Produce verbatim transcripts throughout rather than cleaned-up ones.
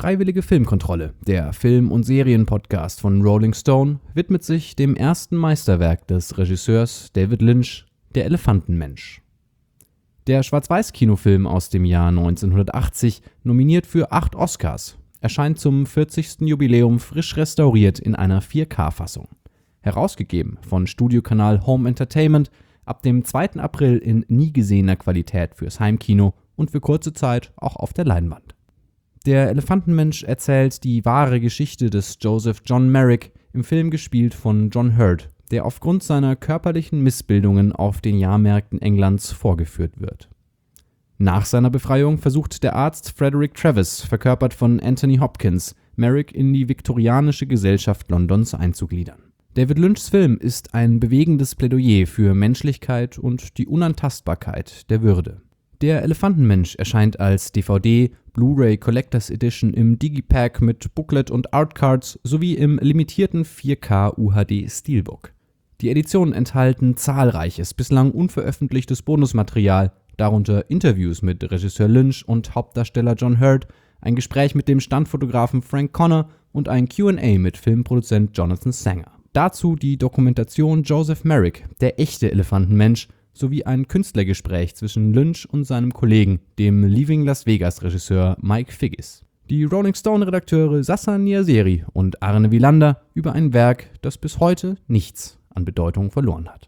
Freiwillige Filmkontrolle, der Film- und Serienpodcast von Rolling Stone, widmet sich dem ersten Meisterwerk des Regisseurs David Lynch, Der Elefantenmensch. Der Schwarz-Weiß-Kinofilm aus dem Jahr neunzehnhundertachtzig, nominiert für acht Oscars, erscheint zum vierzigsten Jubiläum frisch restauriert in einer vier K-Fassung. Herausgegeben von Studiokanal Home Entertainment, ab dem zweiten April in nie gesehener Qualität fürs Heimkino und für kurze Zeit auch auf der Leinwand. Der Elefantenmensch erzählt die wahre Geschichte des Joseph John Merrick, im Film gespielt von John Hurt, der aufgrund seiner körperlichen Missbildungen auf den Jahrmärkten Englands vorgeführt wird. Nach seiner Befreiung versucht der Arzt Frederick Travis, verkörpert von Anthony Hopkins, Merrick in die viktorianische Gesellschaft Londons einzugliedern. David Lynchs Film ist ein bewegendes Plädoyer für Menschlichkeit und die Unantastbarkeit der Würde. Der Elefantenmensch erscheint als D V D, Blu-ray Collectors Edition im Digipack mit Booklet und Artcards sowie im limitierten vier K U H D Steelbook. Die Editionen enthalten zahlreiches, bislang unveröffentlichtes Bonusmaterial, darunter Interviews mit Regisseur Lynch und Hauptdarsteller John Hurt, ein Gespräch mit dem Standfotografen Frank Connor und ein Q and A mit Filmproduzent Jonathan Sanger. Dazu die Dokumentation Joseph Merrick, der echte Elefantenmensch, sowie ein Künstlergespräch zwischen Lynch und seinem Kollegen, dem Leaving Las Vegas-Regisseur Mike Figgis. Die Rolling Stone-Redakteure Sasa Niaseri und Arne Wielander über ein Werk, das bis heute nichts an Bedeutung verloren hat.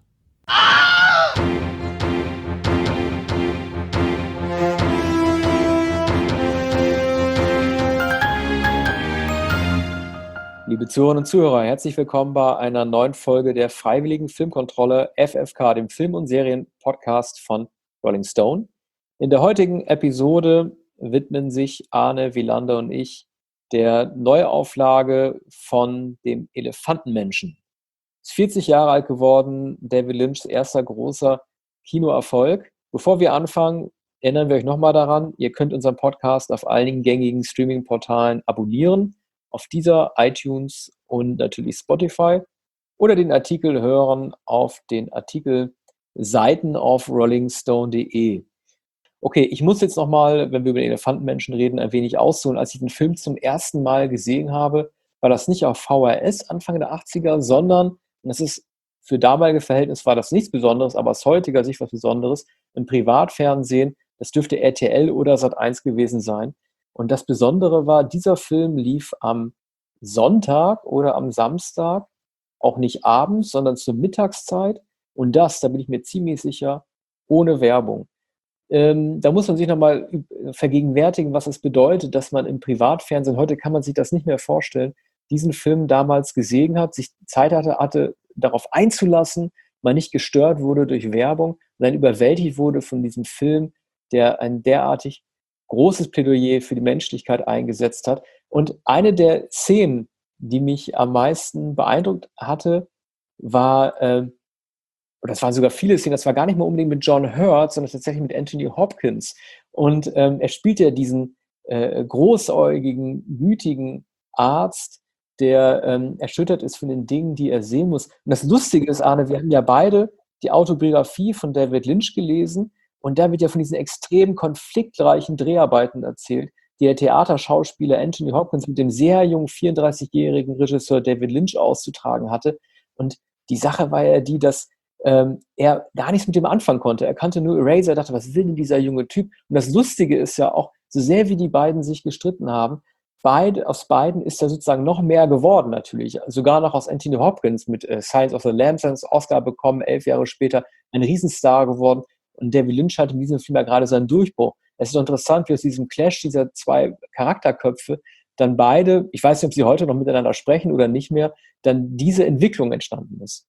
Liebe Zuhörerinnen und Zuhörer, herzlich willkommen bei einer neuen Folge der Freiwilligen Filmkontrolle F F K, dem Film- und Serien-Podcast von Rolling Stone. In der heutigen Episode widmen sich Arne Wielander und ich der Neuauflage von dem Elefantenmenschen. Ist vierzig Jahre alt geworden, David Lynchs erster großer Kinoerfolg. Bevor wir anfangen, erinnern wir euch nochmal daran, ihr könnt unseren Podcast auf einigen gängigen Streaming-Portalen abonnieren, auf dieser, iTunes und natürlich Spotify, oder den Artikel hören auf den Artikelseiten auf rolling stone punkt de. Okay, ich muss jetzt nochmal, wenn wir über den Elefantenmenschen reden, ein wenig ausholen. Als ich den Film zum ersten Mal gesehen habe, war das nicht auf V H S Anfang der achtziger, sondern, und das ist für damalige Verhältnis war das nichts Besonderes, aber aus heutiger Sicht was Besonderes, im Privatfernsehen, das dürfte R T L oder Sat eins gewesen sein. Und das Besondere war, dieser Film lief am Sonntag oder am Samstag, auch nicht abends, sondern zur Mittagszeit. Und das, da bin ich mir ziemlich sicher, ohne Werbung. Ähm, da muss man sich nochmal vergegenwärtigen, was es bedeutet, dass man im Privatfernsehen, heute kann man sich das nicht mehr vorstellen, diesen Film damals gesehen hat, sich Zeit hatte, hatte darauf einzulassen, man nicht gestört wurde durch Werbung, sondern überwältigt wurde von diesem Film, der ein derartig großes Plädoyer für die Menschlichkeit eingesetzt hat. Und eine der Szenen, die mich am meisten beeindruckt hatte, war, äh, oder das waren sogar viele Szenen, das war gar nicht mal unbedingt mit John Hurt, sondern tatsächlich mit Anthony Hopkins. Und ähm, er spielt ja diesen äh, großäugigen, gütigen Arzt, der ähm, erschüttert ist von den Dingen, die er sehen muss. Und das Lustige ist, Arne, wir haben ja beide die Autobiografie von David Lynch gelesen. Und da wird ja von diesen extrem konfliktreichen Dreharbeiten erzählt, die der Theaterschauspieler Anthony Hopkins mit dem sehr jungen vierunddreißigjährigen Regisseur David Lynch auszutragen hatte. Und die Sache war ja die, dass ähm, er gar nichts mit dem anfangen konnte. Er kannte nur Eraser, er dachte, was will denn dieser junge Typ? Und das Lustige ist ja auch, so sehr wie die beiden sich gestritten haben, beide, aus beiden ist ja sozusagen noch mehr geworden natürlich. Sogar noch aus Anthony Hopkins mit äh, Silence of the Lambs einen Oscar bekommen, elf Jahre später ein Riesenstar geworden. Und David Lynch hat in diesem Film ja gerade seinen Durchbruch. Es ist doch interessant, wie aus diesem Clash dieser zwei Charakterköpfe dann beide, ich weiß nicht, ob sie heute noch miteinander sprechen oder nicht mehr, dann diese Entwicklung entstanden ist.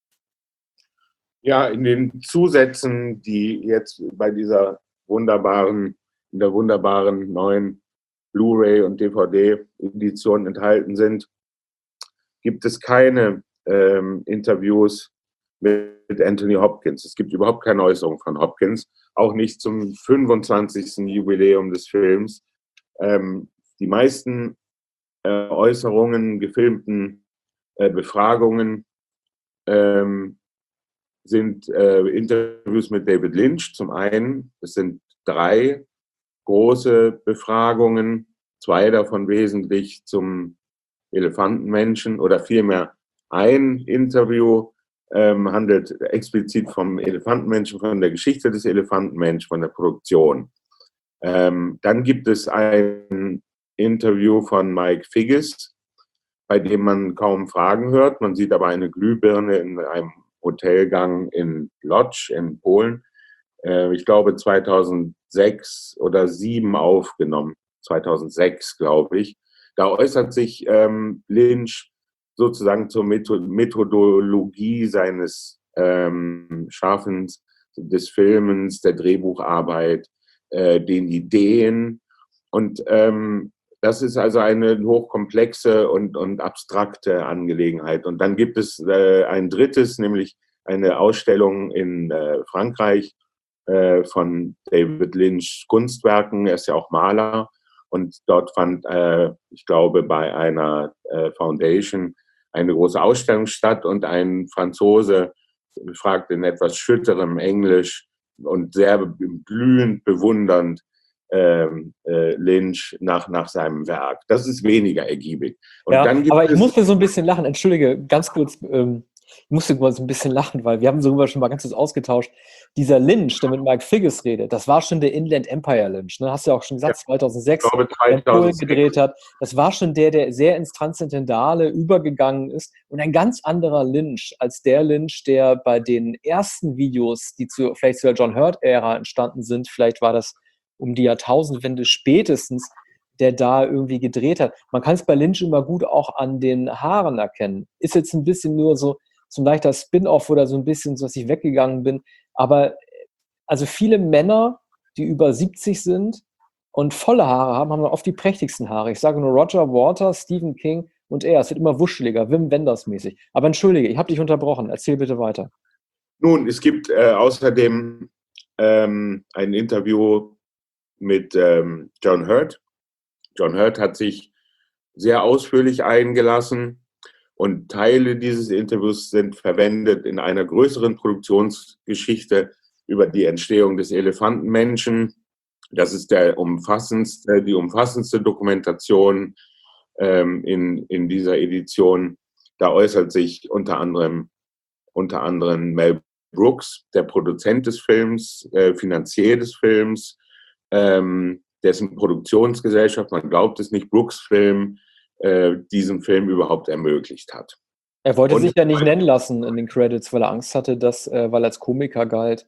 Ja, in den Zusätzen, die jetzt bei dieser wunderbaren, in der wunderbaren neuen Blu-ray und D V D-Edition enthalten sind, gibt es keine ähm, Interviews mit Anthony Hopkins. Es gibt überhaupt keine Äußerung von Hopkins, auch nicht zum fünfundzwanzigsten Jubiläum des Films. Ähm, die meisten äh, Äußerungen, gefilmten äh, Befragungen ähm, sind äh, Interviews mit David Lynch zum einen. Es sind drei große Befragungen, zwei davon wesentlich zum Elefantenmenschen oder vielmehr ein Interview ähm, handelt explizit vom Elefantenmenschen, von der Geschichte des Elefantenmenschen, von der Produktion. Ähm, dann gibt es ein Interview von Mike Figgis, bei dem man kaum Fragen hört. Man sieht aber eine Glühbirne in einem Hotelgang in Łódź in Polen. Äh, ich glaube zweitausendsechs oder zweitausendsieben aufgenommen. zweitausendsechs, glaube ich. Da äußert sich ähm, Lynch sozusagen zur Methodologie seines ähm, Schaffens, des Filmens, der Drehbucharbeit, äh, den Ideen. Und ähm, das ist also eine hochkomplexe und, und abstrakte Angelegenheit. Und dann gibt es äh, ein drittes, nämlich eine Ausstellung in äh, Frankreich äh, von David Lynchs Kunstwerken. Er ist ja auch Maler. Und dort fand, äh, ich glaube, bei einer äh, Foundation eine große Ausstellung statt und ein Franzose fragt in etwas schütterem Englisch und sehr glühend bewundernd äh, äh, Lynch nach, nach seinem Werk. Das ist weniger ergiebig. Und ja, dann gibt aber ich es musste so ein bisschen lachen. Entschuldige, ganz kurz. Ähm, ich musste mal so ein bisschen lachen, weil wir haben darüber schon mal ganz kurz ausgetauscht. Dieser Lynch, der mit Mike Figgis redet, das war schon der Inland Empire Lynch. Ne? Hast du ja auch schon gesagt, ja, zweitausendsechs, ich glaube, der in Polen zweitausendsechs gedreht hat. Das war schon der, der sehr ins Transzendentale übergegangen ist und ein ganz anderer Lynch als der Lynch, der bei den ersten Videos, die zu, vielleicht zu der John Hurt-Ära entstanden sind, vielleicht war das um die Jahrtausendwende spätestens, der da irgendwie gedreht hat. Man kann es bei Lynch immer gut auch an den Haaren erkennen. Ist jetzt ein bisschen nur so, so ein leichter Spin-off oder so ein bisschen, so dass ich weggegangen bin. Aber also viele Männer, die über siebzig sind und volle Haare haben, haben dann oft die prächtigsten Haare. Ich sage nur Roger Waters, Stephen King und er. Es wird immer wuscheliger, Wim Wenders mäßig. Aber entschuldige, ich habe dich unterbrochen. Erzähl bitte weiter. Nun, es gibt äh, außerdem ähm, ein Interview mit ähm, John Hurt. John Hurt hat sich sehr ausführlich eingelassen und Teile dieses Interviews sind verwendet in einer größeren Produktionsgeschichte über die Entstehung des Elefantenmenschen. Das ist der umfassendste, die umfassendste Dokumentation ähm, in, in dieser Edition. Da äußert sich unter anderem, unter anderem Mel Brooks, der Produzent des Films, äh, Finanzier des Films, ähm, dessen Produktionsgesellschaft, man glaubt es nicht, Brooks Film, äh, diesen Film überhaupt ermöglicht hat. Er wollte Und sich ja nicht nennen lassen in den Credits, weil er Angst hatte, dass, äh, weil er als Komiker galt,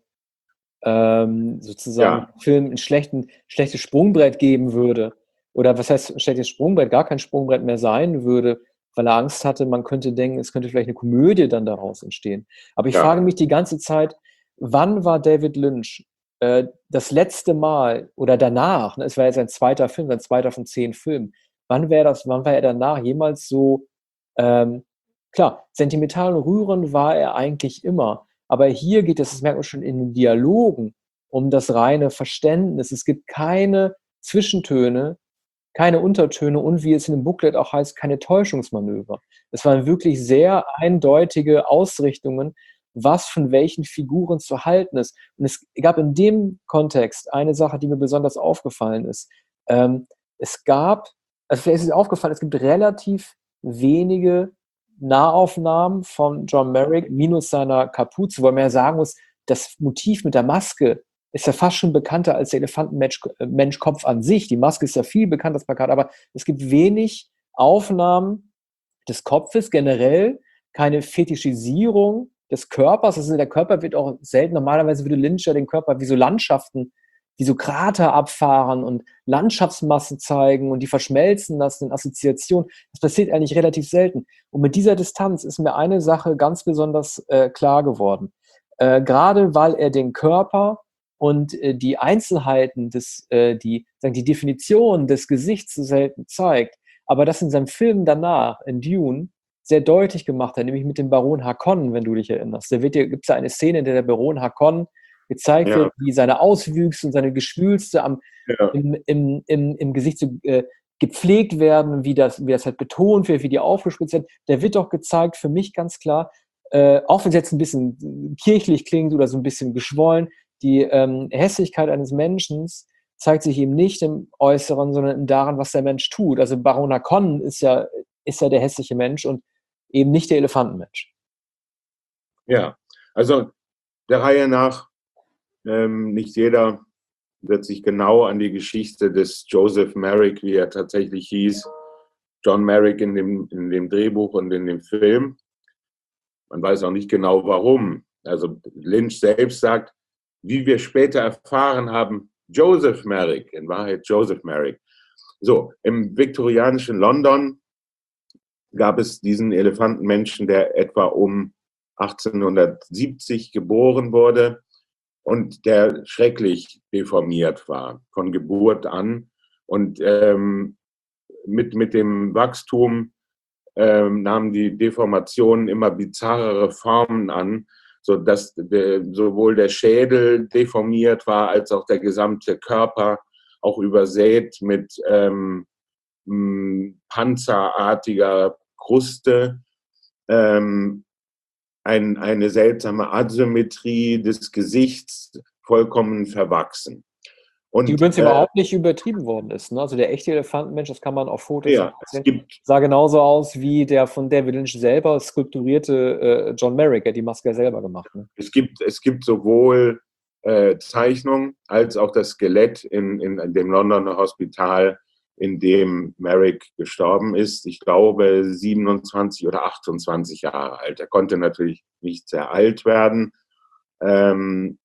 ähm, sozusagen Ja. dem Film ein schlechten, schlechtes Sprungbrett geben würde. Oder was heißt ein schlechtes Sprungbrett? Gar kein Sprungbrett mehr sein würde, weil er Angst hatte, man könnte denken, es könnte vielleicht eine Komödie dann daraus entstehen. Aber ich Ja. frage mich die ganze Zeit, wann war David Lynch äh, das letzte Mal oder danach, ne, es war jetzt sein zweiter Film, sein zweiter von zehn Filmen, wann wäre das, wann war er danach jemals so, ähm, klar, sentimental und rührend war er eigentlich immer, aber hier geht es, das merkt man schon in den Dialogen, um das reine Verständnis. Es gibt keine Zwischentöne, keine Untertöne und wie es in dem Booklet auch heißt, keine Täuschungsmanöver. Es waren wirklich sehr eindeutige Ausrichtungen, was von welchen Figuren zu halten ist. Und es gab in dem Kontext eine Sache, die mir besonders aufgefallen ist. Ähm, es gab, also vielleicht ist es aufgefallen, es gibt relativ wenige Nahaufnahmen von John Merrick minus seiner Kapuze, wo man ja sagen muss, das Motiv mit der Maske ist ja fast schon bekannter als der Elefantenmensch-Kopf an sich. Die Maske ist ja viel bekannter als Plakat, aber es gibt wenig Aufnahmen des Kopfes generell, keine Fetischisierung des Körpers. Also der Körper wird auch selten, normalerweise würde Lynch ja den Körper wie so Landschaften, die so Krater abfahren und Landschaftsmassen zeigen und die verschmelzen lassen in Assoziationen. Das passiert eigentlich relativ selten. Und mit dieser Distanz ist mir eine Sache ganz besonders äh, klar geworden. Äh, gerade weil er den Körper und äh, die Einzelheiten, des, äh, die, sagen, die Definition des Gesichts so selten zeigt, aber das in seinem Film danach, in Dune, sehr deutlich gemacht hat, nämlich mit dem Baron Harkonnen, wenn du dich erinnerst. Da gibt es ja eine Szene, in der der Baron Harkonnen gezeigt Ja. wird, wie seine Auswüchse und seine Geschwülste am, Ja. im, im, im, im Gesicht so äh, gepflegt werden, wie das, wie das halt betont wird, wie die aufgespitzt werden. Der wird doch gezeigt, für mich ganz klar, äh, auch wenn es jetzt ein bisschen kirchlich klingt oder so ein bisschen geschwollen, die ähm, Hässlichkeit eines Menschen zeigt sich eben nicht im Äußeren, sondern daran, was der Mensch tut. Also Baron Harkonnen ist ja, ist ja der hässliche Mensch und eben nicht der Elefantenmensch. Ja, also der Reihe nach, ähm, nicht jeder wird sich genau an die Geschichte des Joseph Merrick, wie er tatsächlich hieß, John Merrick in dem, in dem Drehbuch und in dem Film. Man weiß auch nicht genau, warum. Also Lynch selbst sagt, wie wir später erfahren haben, Joseph Merrick, in Wahrheit Joseph Merrick. So, im viktorianischen London gab es diesen Elefantenmenschen, der etwa um achtzehnhundertsiebzig geboren wurde und der schrecklich deformiert war, von Geburt an. Und ähm, mit, mit dem Wachstum ähm, nahmen die Deformationen immer bizarrere Formen an, sodass de, sowohl der Schädel deformiert war, als auch der gesamte Körper, auch übersät mit ähm, panzerartiger Kruste, ähm, ein, eine seltsame Asymmetrie des Gesichts, vollkommen verwachsen. Und, die übrigens äh, überhaupt nicht übertrieben worden ist. Ne? Also der echte Elefantenmensch, das kann man auf Fotos ja, sehen, es gibt, sah genauso aus wie der von David Lynch selber skulpturierte äh, John Merrick, der hat die Maske ja selber gemacht. Ne? es gibt, es gibt sowohl äh, Zeichnungen als auch das Skelett in, in, in dem Londoner Hospital, in dem Merrick gestorben ist. Ich glaube siebenundzwanzig oder achtundzwanzig Jahre alt. Er konnte natürlich nicht sehr alt werden. Ähm,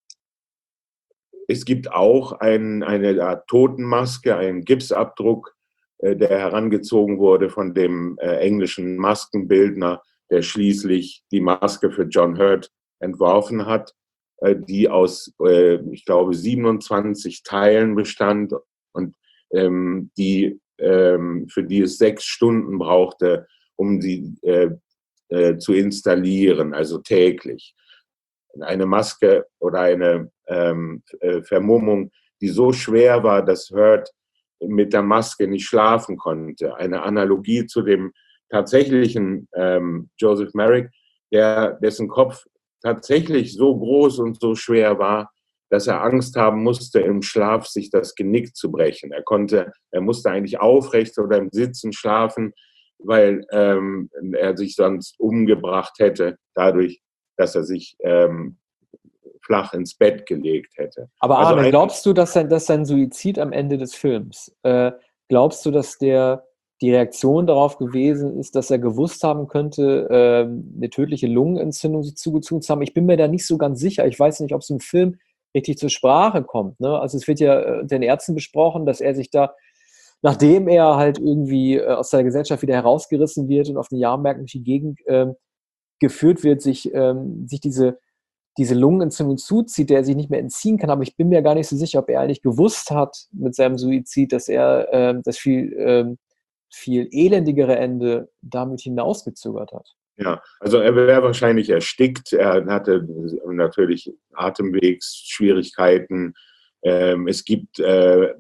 Es gibt auch ein, eine Art Totenmaske, einen Gipsabdruck, äh, der herangezogen wurde von dem äh, englischen Maskenbildner, der schließlich die Maske für John Hurt entworfen hat, äh, die aus, äh, ich glaube, siebenundzwanzig Teilen bestand und ähm, die, ähm, für die es sechs Stunden brauchte, um sie äh, äh, zu installieren, also täglich. Eine Maske oder eine ähm, Vermummung, die so schwer war, dass Hurt mit der Maske nicht schlafen konnte. Eine Analogie zu dem tatsächlichen ähm, Joseph Merrick, der, dessen Kopf tatsächlich so groß und so schwer war, dass er Angst haben musste, im Schlaf sich das Genick zu brechen. Er konnte, er musste eigentlich aufrecht oder im Sitzen schlafen, weil ähm, er sich sonst umgebracht hätte, dadurch, dass er sich ähm, flach ins Bett gelegt hätte. Aber also Arne, ein, glaubst du, dass sein, dass sein Suizid am Ende des Films, äh, glaubst du, dass der die Reaktion darauf gewesen ist, dass er gewusst haben könnte, äh, eine tödliche Lungenentzündung sich zugezogen zu haben? Ich bin mir da nicht so ganz sicher. Ich weiß nicht, ob es im Film richtig zur Sprache kommt. Ne? Also es wird ja äh, den Ärzten besprochen, dass er sich da, nachdem er halt irgendwie äh, aus der Gesellschaft wieder herausgerissen wird und auf den Jahrmärkten durch die Gegend äh, geführt wird, sich, ähm, sich diese diese Lungenentzündung zuzieht, der er sich nicht mehr entziehen kann. Aber ich bin mir gar nicht so sicher, ob er eigentlich gewusst hat mit seinem Suizid, dass er ähm, das viel, ähm, viel elendigere Ende damit hinausgezögert hat. Ja, also er wäre wahrscheinlich erstickt. Er hatte natürlich Atemwegsschwierigkeiten. Ähm, es gibt äh,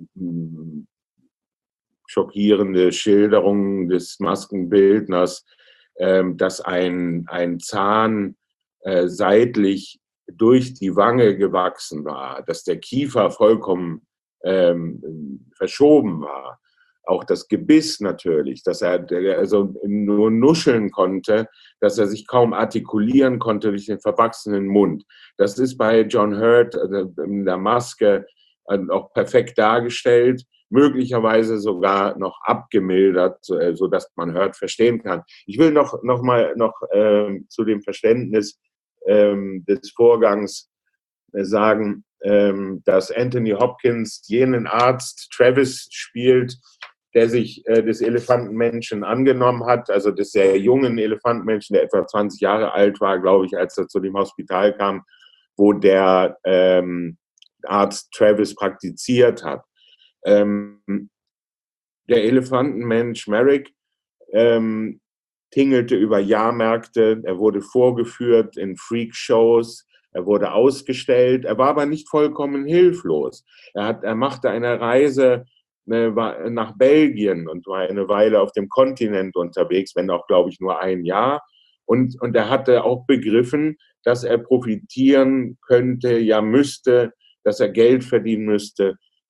schockierende Schilderungen des Maskenbildners, ähm, dass ein, ein Zahn äh, seitlich durch die Wange gewachsen war, dass der Kiefer vollkommen ähm, verschoben war. Auch das Gebiss natürlich, dass er also nur nuscheln konnte, dass er sich kaum artikulieren konnte durch den verwachsenen Mund. Das ist bei John Hurt in der Maske auch perfekt dargestellt, möglicherweise sogar noch abgemildert, sodass man Hurt verstehen kann. Ich will noch, noch mal noch, äh, zu dem Verständnis ähm, des Vorgangs äh, sagen, ähm, dass Anthony Hopkins jenen Arzt Travis spielt, der sich äh, des Elefantenmenschen angenommen hat, also des sehr jungen Elefantenmenschen, der etwa zwanzig Jahre alt war, glaube ich, als er zu dem Hospital kam, wo der ähm, Arzt Travis praktiziert hat. Ähm, der Elefantenmensch Merrick ähm, tingelte über Jahrmärkte, er wurde vorgeführt in Freakshows, er wurde ausgestellt, er war aber nicht vollkommen hilflos. Er, hat, er machte eine Reise nach Belgien und war eine Weile auf dem Kontinent unterwegs, wenn auch, glaube ich, nur ein Jahr. Und, und er hatte auch begriffen, dass er profitieren könnte, ja müsste, dass er Geld verdienen müsste mit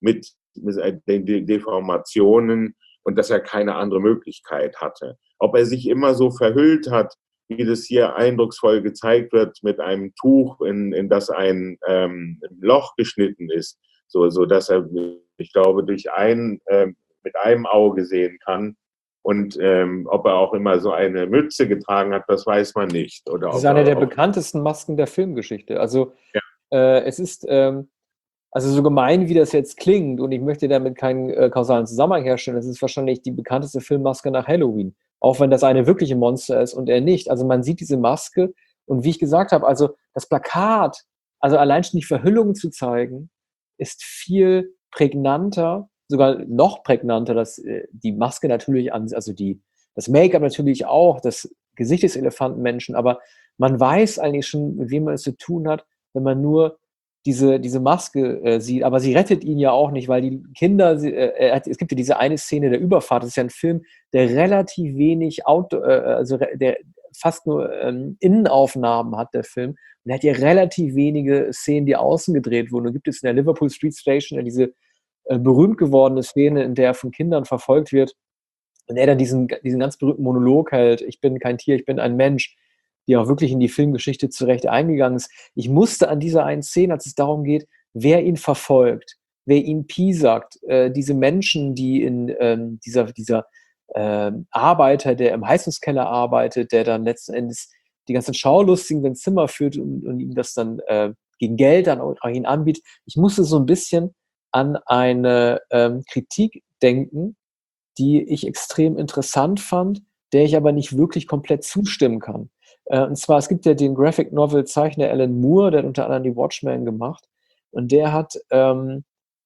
den Deformationen und dass er keine andere Möglichkeit hatte. Ob er sich immer so verhüllt hat, wie das hier eindrucksvoll gezeigt wird, mit einem Tuch, in, in das ein ähm, Loch geschnitten ist, so, so dass er, ich glaube, durch ein, äh, mit einem Auge sehen kann. Und ähm, ob er auch immer so eine Mütze getragen hat, das weiß man nicht. Oder das ist ob eine er der auch, bekanntesten Masken der Filmgeschichte. Also ja. äh, es ist, ähm, also so gemein, wie das jetzt klingt, und ich möchte damit keinen äh, kausalen Zusammenhang herstellen, das ist wahrscheinlich die bekannteste Filmmaske nach Halloween. Auch wenn das eine wirkliche Monster ist und er nicht. Also man sieht diese Maske und wie ich gesagt habe, also das Plakat, also allein schon die Verhüllung zu zeigen, ist viel prägnanter, sogar noch prägnanter, dass äh, die Maske natürlich an, also die, das Make-up natürlich auch, das Gesicht des Elefantenmenschen, aber man weiß eigentlich schon, mit wem man es zu tun hat, wenn man nur diese, diese Maske äh, sieht, aber sie rettet ihn ja auch nicht, weil die Kinder, sie, äh, hat, es gibt ja diese eine Szene der Überfahrt, das ist ja ein Film, der relativ wenig Auto, äh, also der fast nur ähm, Innenaufnahmen hat, der Film, und er hat ja relativ wenige Szenen, die außen gedreht wurden. Da gibt es in der Liverpool Street Station ja diese äh, berühmt gewordene Szene, in der er von Kindern verfolgt wird und er dann diesen, diesen ganz berühmten Monolog hält, ich bin kein Tier, ich bin ein Mensch, die auch wirklich in die Filmgeschichte zurecht eingegangen ist. Ich musste an dieser einen Szene, als es darum geht, wer ihn verfolgt, wer ihn piesackt, äh, diese Menschen, die in ähm, dieser, dieser äh, Arbeiter, der im Heizungskeller arbeitet, der dann letzten Endes die ganzen Schaulustigen ins Zimmer führt und, und ihm das dann äh, gegen Geld dann auch ihn anbietet. Ich musste so ein bisschen an eine ähm, Kritik denken, die ich extrem interessant fand, der ich aber nicht wirklich komplett zustimmen kann. Äh, und zwar, es gibt ja den Graphic Novel Zeichner Alan Moore, der hat unter anderem die Watchmen gemacht. Und der hat, ähm,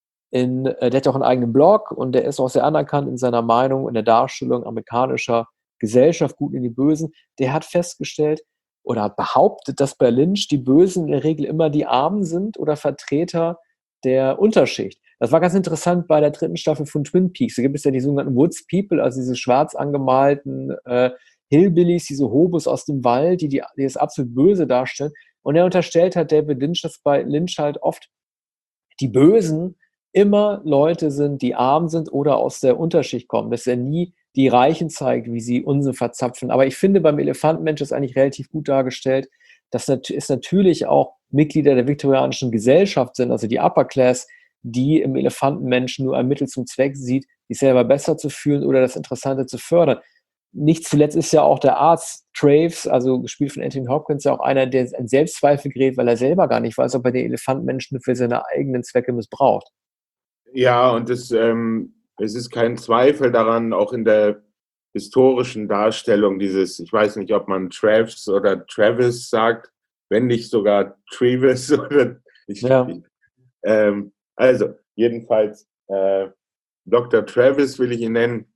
in, äh, der hat auch einen eigenen Blog und der ist auch sehr anerkannt in seiner Meinung, in der Darstellung amerikanischer Gesellschaft, Guten und die Bösen. Der hat festgestellt oder hat behauptet, dass bei Lynch die Bösen in der Regel immer die Armen sind oder Vertreter der Unterschicht. Das war ganz interessant bei der dritten Staffel von Twin Peaks. Da gibt es ja die sogenannten Woods People, also diese schwarz angemalten äh, Hillbillies, diese Hobos aus dem Wald, die, die, die das absolut Böse darstellen. Und er unterstellt hat David Lynch, dass bei Lynch halt oft die Bösen immer Leute sind, die arm sind oder aus der Unterschicht kommen, dass er nie die Reichen zeigt, wie sie Unsinn verzapfen. Aber ich finde, beim Elefantenmensch ist eigentlich relativ gut dargestellt, dass es natürlich auch Mitglieder der viktorianischen Gesellschaft sind, also die Upper Class, die im Elefantenmenschen nur ein Mittel zum Zweck sieht, sich selber besser zu fühlen oder das Interessante zu fördern. Nicht zuletzt ist ja auch der Arzt Traves, also gespielt von Anthony Hopkins, ja auch einer, der in Selbstzweifel gerät, weil er selber gar nicht weiß, ob er den Elefantenmenschen für seine eigenen Zwecke missbraucht. Ja, und es, ähm, es ist kein Zweifel daran, auch in der historischen Darstellung dieses, ich weiß nicht, ob man Travis oder Travis sagt, wenn nicht sogar Travis oder ich, Ja. ich, ähm, also jedenfalls äh, Doktor Travis will ich ihn nennen,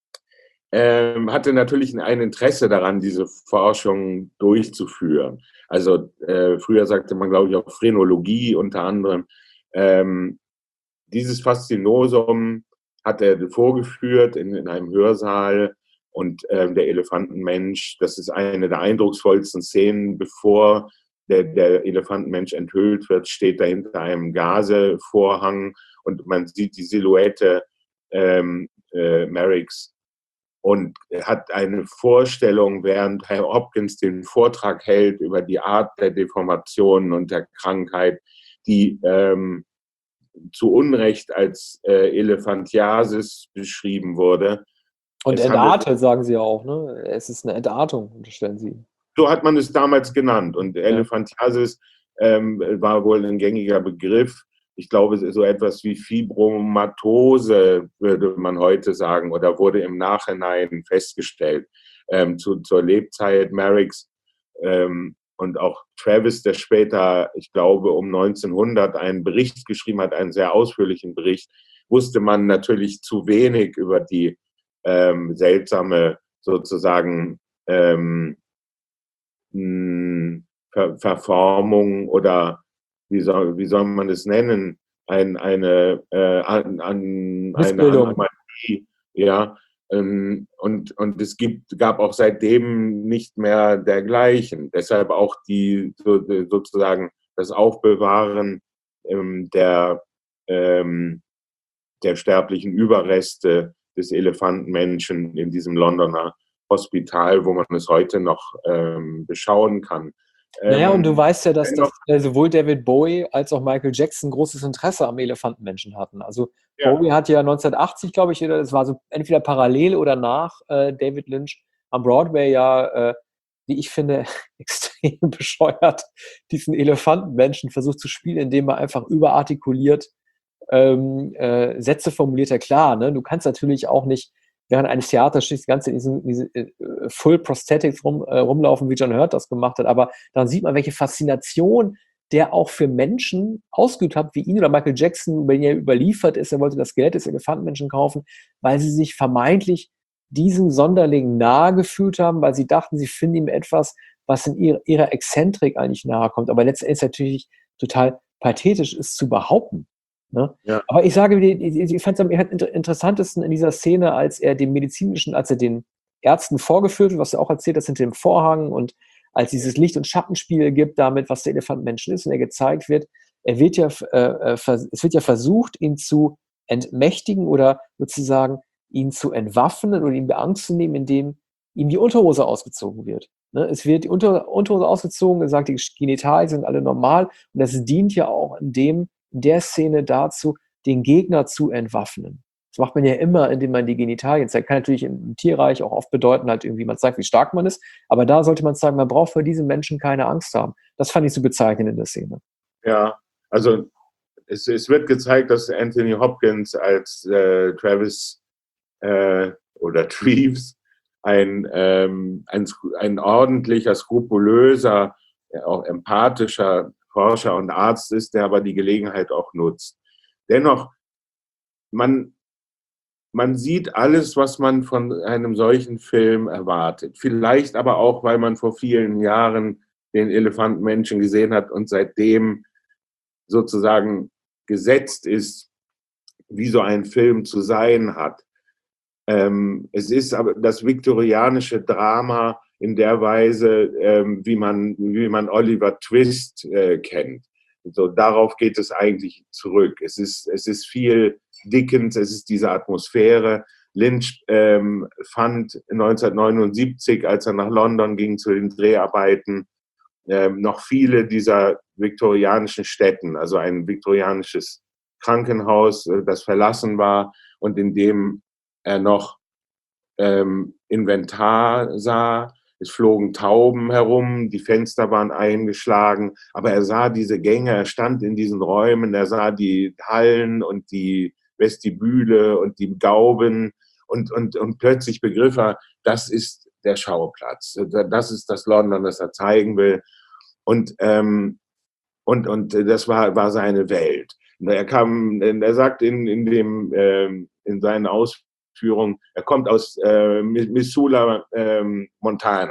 ähm, hatte natürlich ein Interesse daran, diese Forschung durchzuführen. Also äh, früher sagte man, glaube ich, auch Phrenologie unter anderem. Ähm, dieses Faszinosum hat er vorgeführt in, in einem Hörsaal und ähm, der Elefantenmensch, das ist eine der eindrucksvollsten Szenen, bevor der, der Elefantenmensch enthüllt wird, steht da hinter einem Gazevorhang und man sieht die Silhouette ähm, äh, Merricks und hat eine Vorstellung, während Herr Hopkins den Vortrag hält über die Art der Deformationen und der Krankheit, die ähm, zu Unrecht als äh, Elephantiasis beschrieben wurde. Und Es entartet, handelt, sagen sie ja auch, ne? Es ist eine Entartung, unterstellen sie. so hat man es damals genannt. Und Elephantiasis ähm, war wohl ein gängiger Begriff. Ich glaube, so etwas wie Fibromatose würde man heute sagen oder wurde im Nachhinein festgestellt. Ähm, zu, zur Lebzeit Merricks ähm, und auch Travis, der später, ich glaube, um neunzehnhundert einen Bericht geschrieben hat, einen sehr ausführlichen Bericht, wusste man natürlich zu wenig über die ähm, seltsame sozusagen ähm, Ver Verformung oder wie soll, wie soll man es nennen, ein, eine, äh, an, an, eine Anomalie, ja, ähm, und, und es gibt, gab auch seitdem nicht mehr dergleichen. Deshalb auch die so, sozusagen das Aufbewahren ähm, der, ähm, der sterblichen Überreste des Elefantenmenschen in diesem Londoner Hospital, wo man es heute noch ähm, beschauen kann. Naja, und du Ähm, weißt ja, dass, dass dennoch, äh, sowohl David Bowie als auch Michael Jackson großes Interesse am Elefantenmenschen hatten. Also ja, Bowie hat ja neunzehnhundertachtzig, glaube ich, oder das war so entweder parallel oder nach äh, David Lynch am Broadway ja, äh, wie ich finde, extrem bescheuert diesen Elefantenmenschen versucht zu spielen, indem er einfach überartikuliert ähm, äh, Sätze formuliert. Ja klar, ne? Du kannst natürlich auch nicht während eines Theaterstücks das Ganze in diesen, diese äh, Full Prosthetics rum, äh, rumlaufen, wie John Hurt das gemacht hat, aber dann sieht man, welche Faszination der auch für Menschen ausgeübt hat, wie ihn oder Michael Jackson, wenn er überliefert ist, er wollte das Geld des Elefantenmenschen kaufen, weil sie sich vermeintlich diesem Sonderling nahe gefühlt haben, weil sie dachten, sie finden ihm etwas, was in ihrer, ihrer Exzentrik eigentlich nahe kommt. Aber letztendlich natürlich total pathetisch ist zu behaupten. Ne? ja. Aber ich sage, ich fand es am interessantesten in dieser Szene, als er dem medizinischen, als er den Ärzten vorgeführt wird, was du auch erzählt hast, hinter dem Vorhang und als dieses Licht- und Schattenspiel gibt damit, was der Elefantenmensch ist und er gezeigt wird, er wird ja, äh, es wird ja versucht, ihn zu entmächtigen oder sozusagen ihn zu entwaffnen oder ihn Angst zu nehmen, indem ihm die Unterhose ausgezogen wird. Ne? Es wird die Unter Unterhose ausgezogen, er sagt, die Genitalien sind alle normal und das dient ja auch in, dem, in der Szene dazu, den Gegner zu entwaffnen. Das macht man ja immer, indem man die Genitalien zeigt. Kann natürlich im Tierreich auch oft bedeuten, halt irgendwie, man zeigt, wie stark man ist, aber da sollte man sagen, man braucht vor diesem Menschen keine Angst haben. Das fand ich so bezeichnend in der Szene. Ja, also es, es wird gezeigt, dass Anthony Hopkins als äh, Travis äh, oder Treves ein, ähm, ein, ein ordentlicher, skrupulöser, auch empathischer Forscher und Arzt ist, der aber die Gelegenheit auch nutzt. Dennoch, man Man sieht alles, was man von einem solchen Film erwartet. Vielleicht aber auch, weil man vor vielen Jahren den Elefantenmenschen gesehen hat und seitdem sozusagen gesetzt ist, wie so ein Film zu sein hat. Ähm, es ist aber das viktorianische Drama in der Weise, ähm, wie man, wie man Oliver Twist äh, kennt. So, darauf geht es eigentlich zurück. Es ist, es ist viel Dickens, es ist diese Atmosphäre. Lynch ähm, fand neunzehnhundertneunundsiebzig, als er nach London ging zu den Dreharbeiten, ähm, noch viele dieser viktorianischen Städten, also ein viktorianisches Krankenhaus, äh, das verlassen war und in dem er noch ähm, Inventar sah. Es flogen Tauben herum, die Fenster waren eingeschlagen, aber er sah diese Gänge, er stand in diesen Räumen, er sah die Hallen und die Vestibüle und die Gauben und, und, und plötzlich begriff er, das ist der Schauplatz, das ist das London, das er zeigen will. Und, ähm, und, und das war, war seine Welt. Und er kam, er sagt in, in, dem, ähm, in seinen Ausführungen, er kommt aus äh, Missoula, ähm, Montana.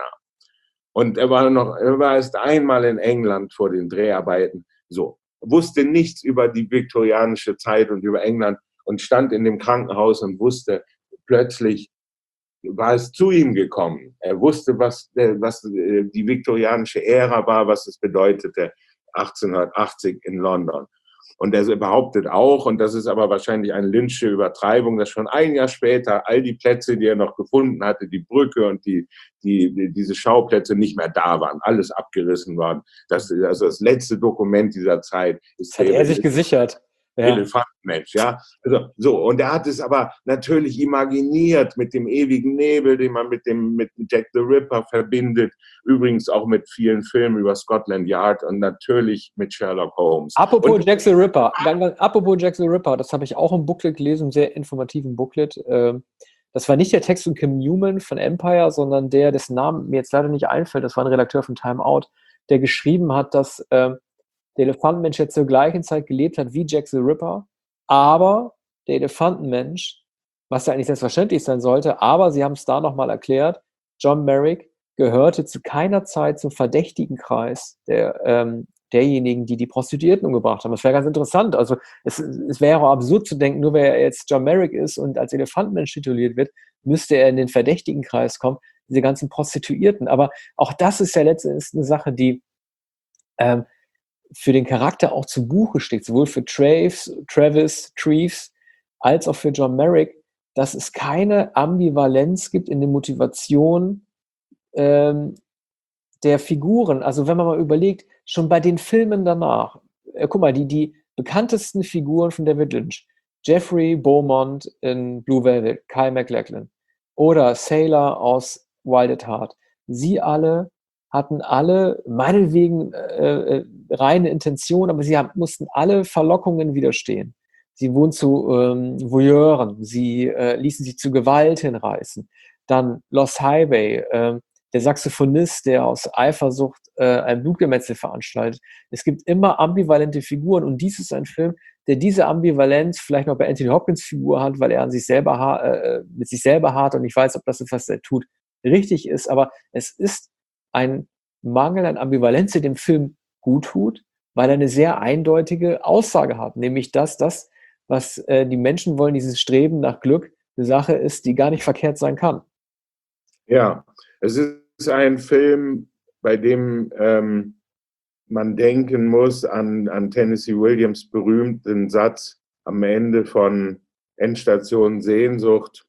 Und er war noch, er war erst einmal in England vor den Dreharbeiten. So, wusste nichts über die viktorianische Zeit und über England und stand in dem Krankenhaus und wusste, plötzlich war es zu ihm gekommen. Er wusste, was, was die viktorianische Ära war, was es bedeutete, achtzehnhundertachtzig in London. Und er behauptet auch, und das ist aber wahrscheinlich eine Lynch'sche Übertreibung, dass schon ein Jahr später all die Plätze, die er noch gefunden hatte, die Brücke und die, die, die diese Schauplätze nicht mehr da waren, alles abgerissen waren. Das, also das letzte Dokument dieser Zeit ist. Das hat er sich gesichert. Ja. Elefantenmensch, ja. Also, so. Und er hat es aber natürlich imaginiert mit dem ewigen Nebel, den man mit dem, mit Jack the Ripper verbindet. Übrigens auch mit vielen Filmen über Scotland Yard und natürlich mit Sherlock Holmes. Apropos und, Jack the Ripper, apropos Jack the Ripper, das habe ich auch im Booklet gelesen, einen sehr informativen Booklet. Das war nicht der Text von Kim Newman von Empire, sondern der, dessen Namen mir jetzt leider nicht einfällt, das war ein Redakteur von Time Out, der geschrieben hat, dass der Elefantenmensch ja zur gleichen Zeit gelebt hat wie Jack the Ripper, aber der Elefantenmensch, was ja eigentlich selbstverständlich sein sollte, aber sie haben es da nochmal erklärt, John Merrick gehörte zu keiner Zeit zum verdächtigen Kreis der, ähm, derjenigen, die die Prostituierten umgebracht haben. Das wäre ganz interessant. Also es, es wäre auch absurd zu denken, nur weil er jetzt John Merrick ist und als Elefantenmensch tituliert wird, müsste er in den verdächtigen Kreis kommen, diese ganzen Prostituierten. Aber auch das ist ja letztendlich eine Sache, die ähm, für den Charakter auch zu Buche steht, sowohl für Traves, Travis, Treves, als auch für John Merrick, dass es keine Ambivalenz gibt in der Motivation ähm, der Figuren. Also wenn man mal überlegt, schon bei den Filmen danach, äh, guck mal, die, die bekanntesten Figuren von David Lynch, Jeffrey Beaumont in Blue Velvet, Kyle MacLachlan oder Sailor aus Wild at Heart, sie alle hatten alle meinetwegen äh, äh, reine Intention, aber sie haben, mussten alle Verlockungen widerstehen. Sie wurden zu ähm, Voyeuren, sie äh, ließen sich zu Gewalt hinreißen. Dann Lost Highway, äh, der Saxophonist, der aus Eifersucht äh, ein Blutgemetzel veranstaltet. Es gibt immer ambivalente Figuren und dies ist ein Film, der diese Ambivalenz vielleicht noch bei Anthony Hopkins Figur hat, weil er an sich selber ha- äh, mit sich selber hart und ich weiß, ob das, was er tut, richtig ist, aber es ist ein Mangel an Ambivalenz, der dem Film gut tut, weil er eine sehr eindeutige Aussage hat, nämlich dass das, was äh, die Menschen wollen, dieses Streben nach Glück, eine Sache ist, die gar nicht verkehrt sein kann. Ja, es ist ein Film, bei dem ähm, man denken muss an, an Tennessee Williams' berühmten Satz am Ende von Endstation Sehnsucht.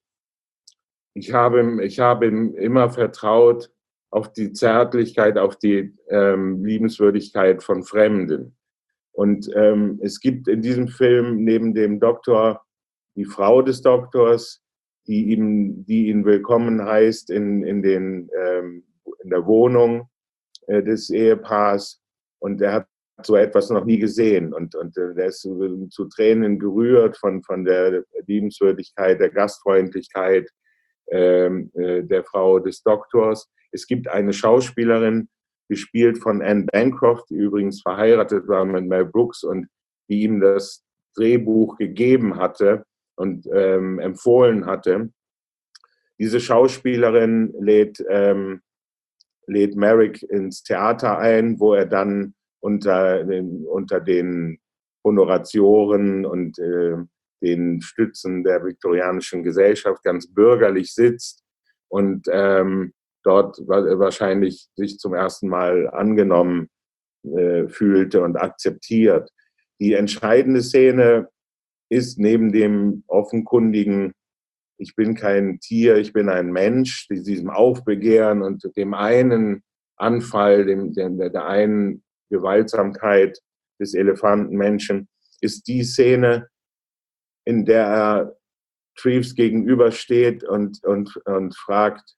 Ich habe, ich habe ihm immer vertraut auf die Zärtlichkeit, auf die ähm, Liebenswürdigkeit von Fremden. Und ähm, es gibt in diesem Film neben dem Doktor die Frau des Doktors, die ihm, die ihn willkommen heißt in, in, den, ähm, in der Wohnung äh, des Ehepaars. Und er hat so etwas noch nie gesehen. Und, und äh, er ist zu, zu Tränen gerührt von, von der Liebenswürdigkeit, der Gastfreundlichkeit ähm, äh, der Frau des Doktors. Es gibt eine Schauspielerin, gespielt von Anne Bancroft, die übrigens verheiratet war mit Mel Brooks und die ihm das Drehbuch gegeben hatte und ähm, empfohlen hatte. Diese Schauspielerin lädt, ähm, lädt Merrick ins Theater ein, wo er dann unter den, unter den Honoratioren und äh, den Stützen der viktorianischen Gesellschaft ganz bürgerlich sitzt und ähm, dort wahrscheinlich sich zum ersten Mal angenommen äh, fühlte und akzeptiert. Die entscheidende Szene ist neben dem offenkundigen, ich bin kein Tier, ich bin ein Mensch, diesem Aufbegehren und dem einen Anfall, dem, dem, der einen Gewaltsamkeit des Elefantenmenschen, ist die Szene, in der er Treves gegenübersteht und, und, und fragt,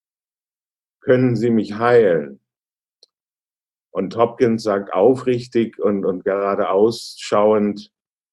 können Sie mich heilen? Und Hopkins sagt aufrichtig und, und gerade ausschauend,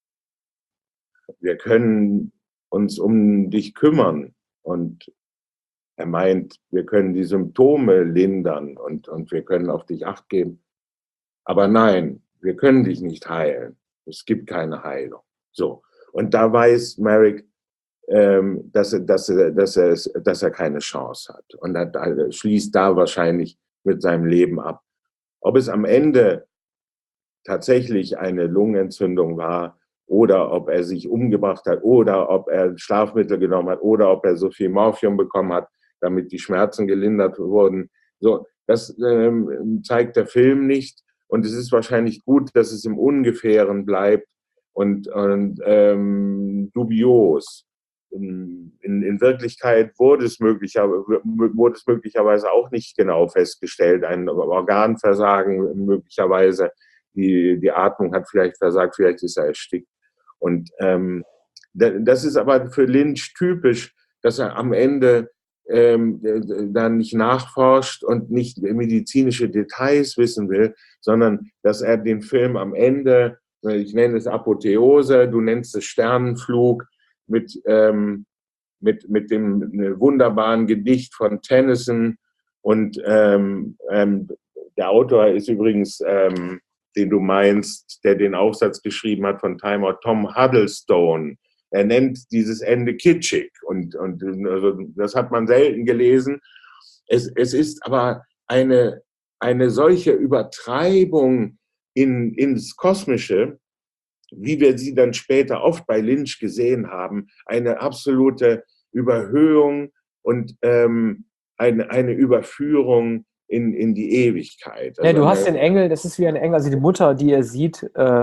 wir können uns um dich kümmern. Und er meint, wir können die Symptome lindern und, und wir können auf dich Acht geben. Aber nein, wir können dich nicht heilen. Es gibt keine Heilung. So. Und da weiß Merrick, ähm, dass, er, dass, er, dass, er, dass er keine Chance hat. Und er, er schließt da wahrscheinlich mit seinem Leben ab. Ob es am Ende tatsächlich eine Lungenentzündung war oder ob er sich umgebracht hat oder ob er Schlafmittel genommen hat oder ob er so viel Morphium bekommen hat, damit die Schmerzen gelindert wurden. So, das ähm, zeigt der Film nicht. Und es ist wahrscheinlich gut, dass es im Ungefähren bleibt und, und ähm, dubios. In, in Wirklichkeit wurde es, möglicherweise, wurde es möglicherweise auch nicht genau festgestellt. Ein Organversagen möglicherweise. Die, die Atmung hat vielleicht versagt, vielleicht ist er erstickt. Und ähm, das ist aber für Lynch typisch, dass er am Ende ähm, dann nicht nachforscht und nicht medizinische Details wissen will, sondern dass er den Film am Ende, ich nenne es Apotheose, du nennst es Sternenflug, mit, ähm, mit, mit dem wunderbaren Gedicht von Tennyson und ähm, ähm, der Autor ist übrigens, ähm, den du meinst, der den Aufsatz geschrieben hat von Time Out, Tom Huddlestone. Er nennt dieses Ende kitschig und, und also das hat man selten gelesen. Es, es ist aber eine, eine solche Übertreibung in, ins Kosmische, wie wir sie dann später oft bei Lynch gesehen haben, eine absolute Überhöhung und ähm, eine, eine Überführung in, in die Ewigkeit. Also ja, du eine, hast den Engel, das ist wie ein Engel, also die Mutter, die er sieht, äh,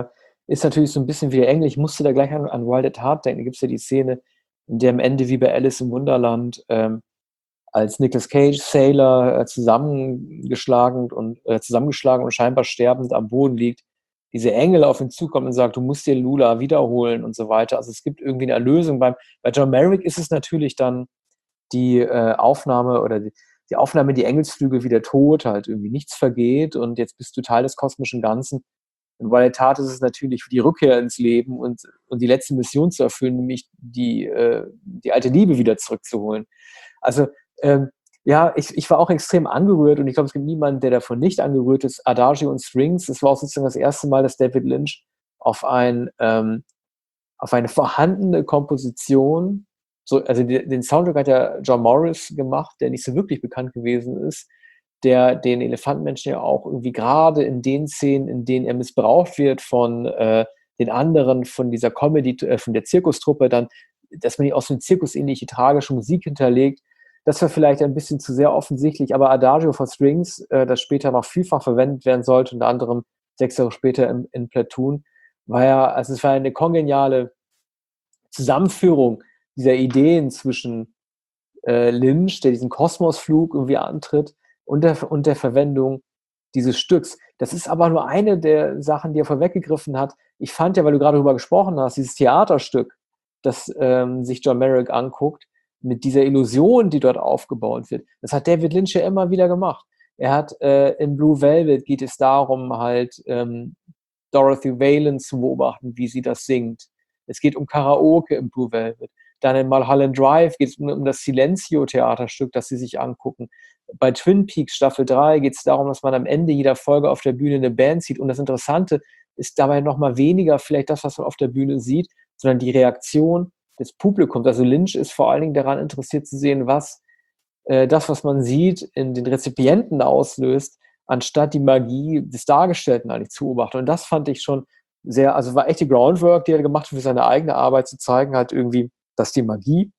ist natürlich so ein bisschen wie der Engel. Ich musste da gleich an, an Wild at Heart denken. Da gibt es ja die Szene, in der am Ende wie bei Alice im Wunderland ähm, als Nicolas Cage Sailor äh, zusammengeschlagen und äh, zusammengeschlagen und scheinbar sterbend am Boden liegt, diese Engel auf ihn zukommen und sagt, du musst dir Lula wiederholen und so weiter. Also es gibt irgendwie eine Erlösung. Beim, bei John Merrick ist es natürlich dann die äh, Aufnahme oder die, die Aufnahme, die Engelsflügel wieder tot, halt irgendwie nichts vergeht und jetzt bist du Teil des kosmischen Ganzen. Und bei der Tat ist es natürlich die Rückkehr ins Leben und, und die letzte Mission zu erfüllen, nämlich die, äh, die alte Liebe wieder zurückzuholen. Also ähm, ja, ich, ich war auch extrem angerührt und ich glaube, es gibt niemanden, der davon nicht angerührt ist. Adagio und Strings, das war auch sozusagen das erste Mal, dass David Lynch auf, ein, ähm, auf eine vorhandene Komposition, so, also die, den Soundtrack hat ja John Morris gemacht, der nicht so wirklich bekannt gewesen ist, der den Elefantenmenschen ja auch irgendwie gerade in den Szenen, in denen er missbraucht wird von äh, den anderen, von dieser Comedy, äh, von der Zirkustruppe, dann, dass man ihn auch so eine zirkusähnliche tragische Musik hinterlegt. Das war vielleicht ein bisschen zu sehr offensichtlich, aber Adagio for Strings, äh, das später noch vielfach verwendet werden sollte, unter anderem sechs Jahre später in, in Platoon, war ja, also es war eine kongeniale Zusammenführung dieser Ideen zwischen äh, Lynch, der diesen Kosmosflug irgendwie antritt, und der, und der Verwendung dieses Stücks. Das ist aber nur eine der Sachen, die er vorweggegriffen hat. Ich fand ja, weil du gerade darüber gesprochen hast, dieses Theaterstück, das ähm, sich John Merrick anguckt, mit dieser Illusion, die dort aufgebaut wird, das hat David Lynch ja immer wieder gemacht. Er hat äh, in Blue Velvet geht es darum, halt ähm, Dorothy Valen zu beobachten, wie sie das singt. Es geht um Karaoke im Blue Velvet. Dann in Mulholland Drive geht es um, um das Silencio-Theaterstück, das sie sich angucken. Bei Twin Peaks Staffel drei geht es darum, dass man am Ende jeder Folge auf der Bühne eine Band sieht. Und das Interessante ist dabei nochmal weniger vielleicht das, was man auf der Bühne sieht, sondern die Reaktion des Publikums. Also Lynch ist vor allen Dingen daran interessiert zu sehen, was äh, das, was man sieht, in den Rezipienten auslöst, anstatt die Magie des Dargestellten eigentlich zu beobachten. Und das fand ich schon sehr, also war echt die Groundwork, die er gemacht hat für seine eigene Arbeit, zu zeigen, halt irgendwie, dass die Magie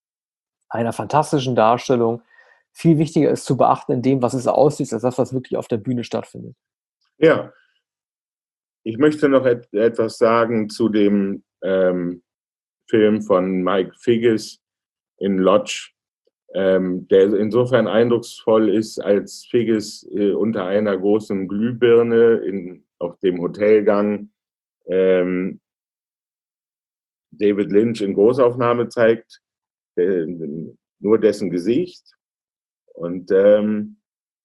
einer fantastischen Darstellung viel wichtiger ist zu beachten in dem, was es aussieht, als das, was wirklich auf der Bühne stattfindet. Ja, ich möchte noch et etwas sagen zu dem ähm, Film von Mike Figgis in Lodge, ähm, der insofern eindrucksvoll ist, als Figgis äh, unter einer großen Glühbirne in, auf dem Hotelgang ähm, David Lynch in Großaufnahme zeigt, äh, nur dessen Gesicht und, ähm,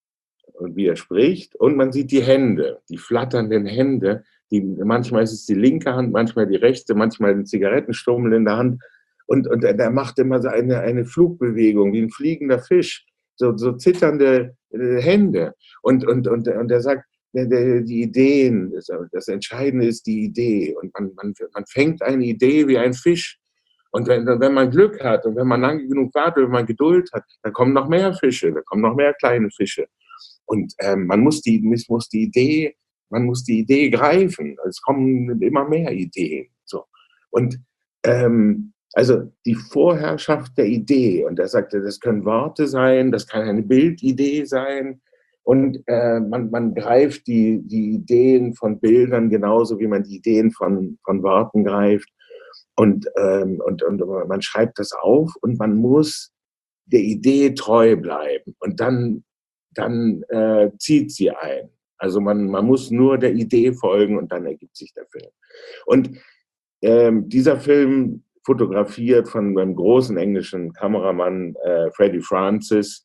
und wie er spricht. Und man sieht die Hände, die flatternden Hände. Die, manchmal ist es die linke Hand, manchmal die rechte, manchmal ein Zigarettenstummel in der Hand. Und, und er macht immer so eine, eine Flugbewegung, wie ein fliegender Fisch, so, so zitternde äh, Hände. Und, und, und, und er sagt, die Ideen, das Entscheidende ist die Idee. Und man, man, man fängt eine Idee wie ein Fisch. Und wenn, wenn man Glück hat und wenn man lange genug wartet, wenn man Geduld hat, dann kommen noch mehr Fische, dann kommen noch mehr kleine Fische. Und ähm, man muss die, muss die Idee, man muss die Idee greifen. Es kommen immer mehr Ideen. So. Und ähm, also die Vorherrschaft der Idee. Und er sagte, das können Worte sein, das kann eine Bildidee sein. Und äh, man, man greift die, die Ideen von Bildern genauso, wie man die Ideen von, von Worten greift. Und, ähm, und, und man schreibt das auf und man muss der Idee treu bleiben. Und dann, dann äh, zieht sie ein. Also man, man muss nur der Idee folgen und dann ergibt sich der Film. Und ähm, dieser Film, fotografiert von einem großen englischen Kameramann, äh, Freddie Francis,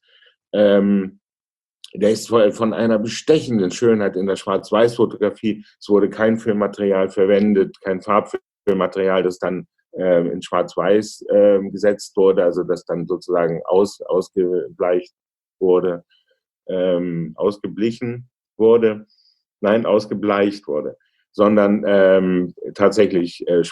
ähm, der ist von einer bestechenden Schönheit in der Schwarz-Weiß-Fotografie. Es wurde kein Filmmaterial verwendet, kein Farbfilmmaterial, das dann äh, in Schwarz-Weiß äh, gesetzt wurde, also das dann sozusagen aus, ausgebleicht wurde, ähm, ausgeblichen wurde, nein, ausgebleicht wurde, sondern ähm, tatsächlich äh,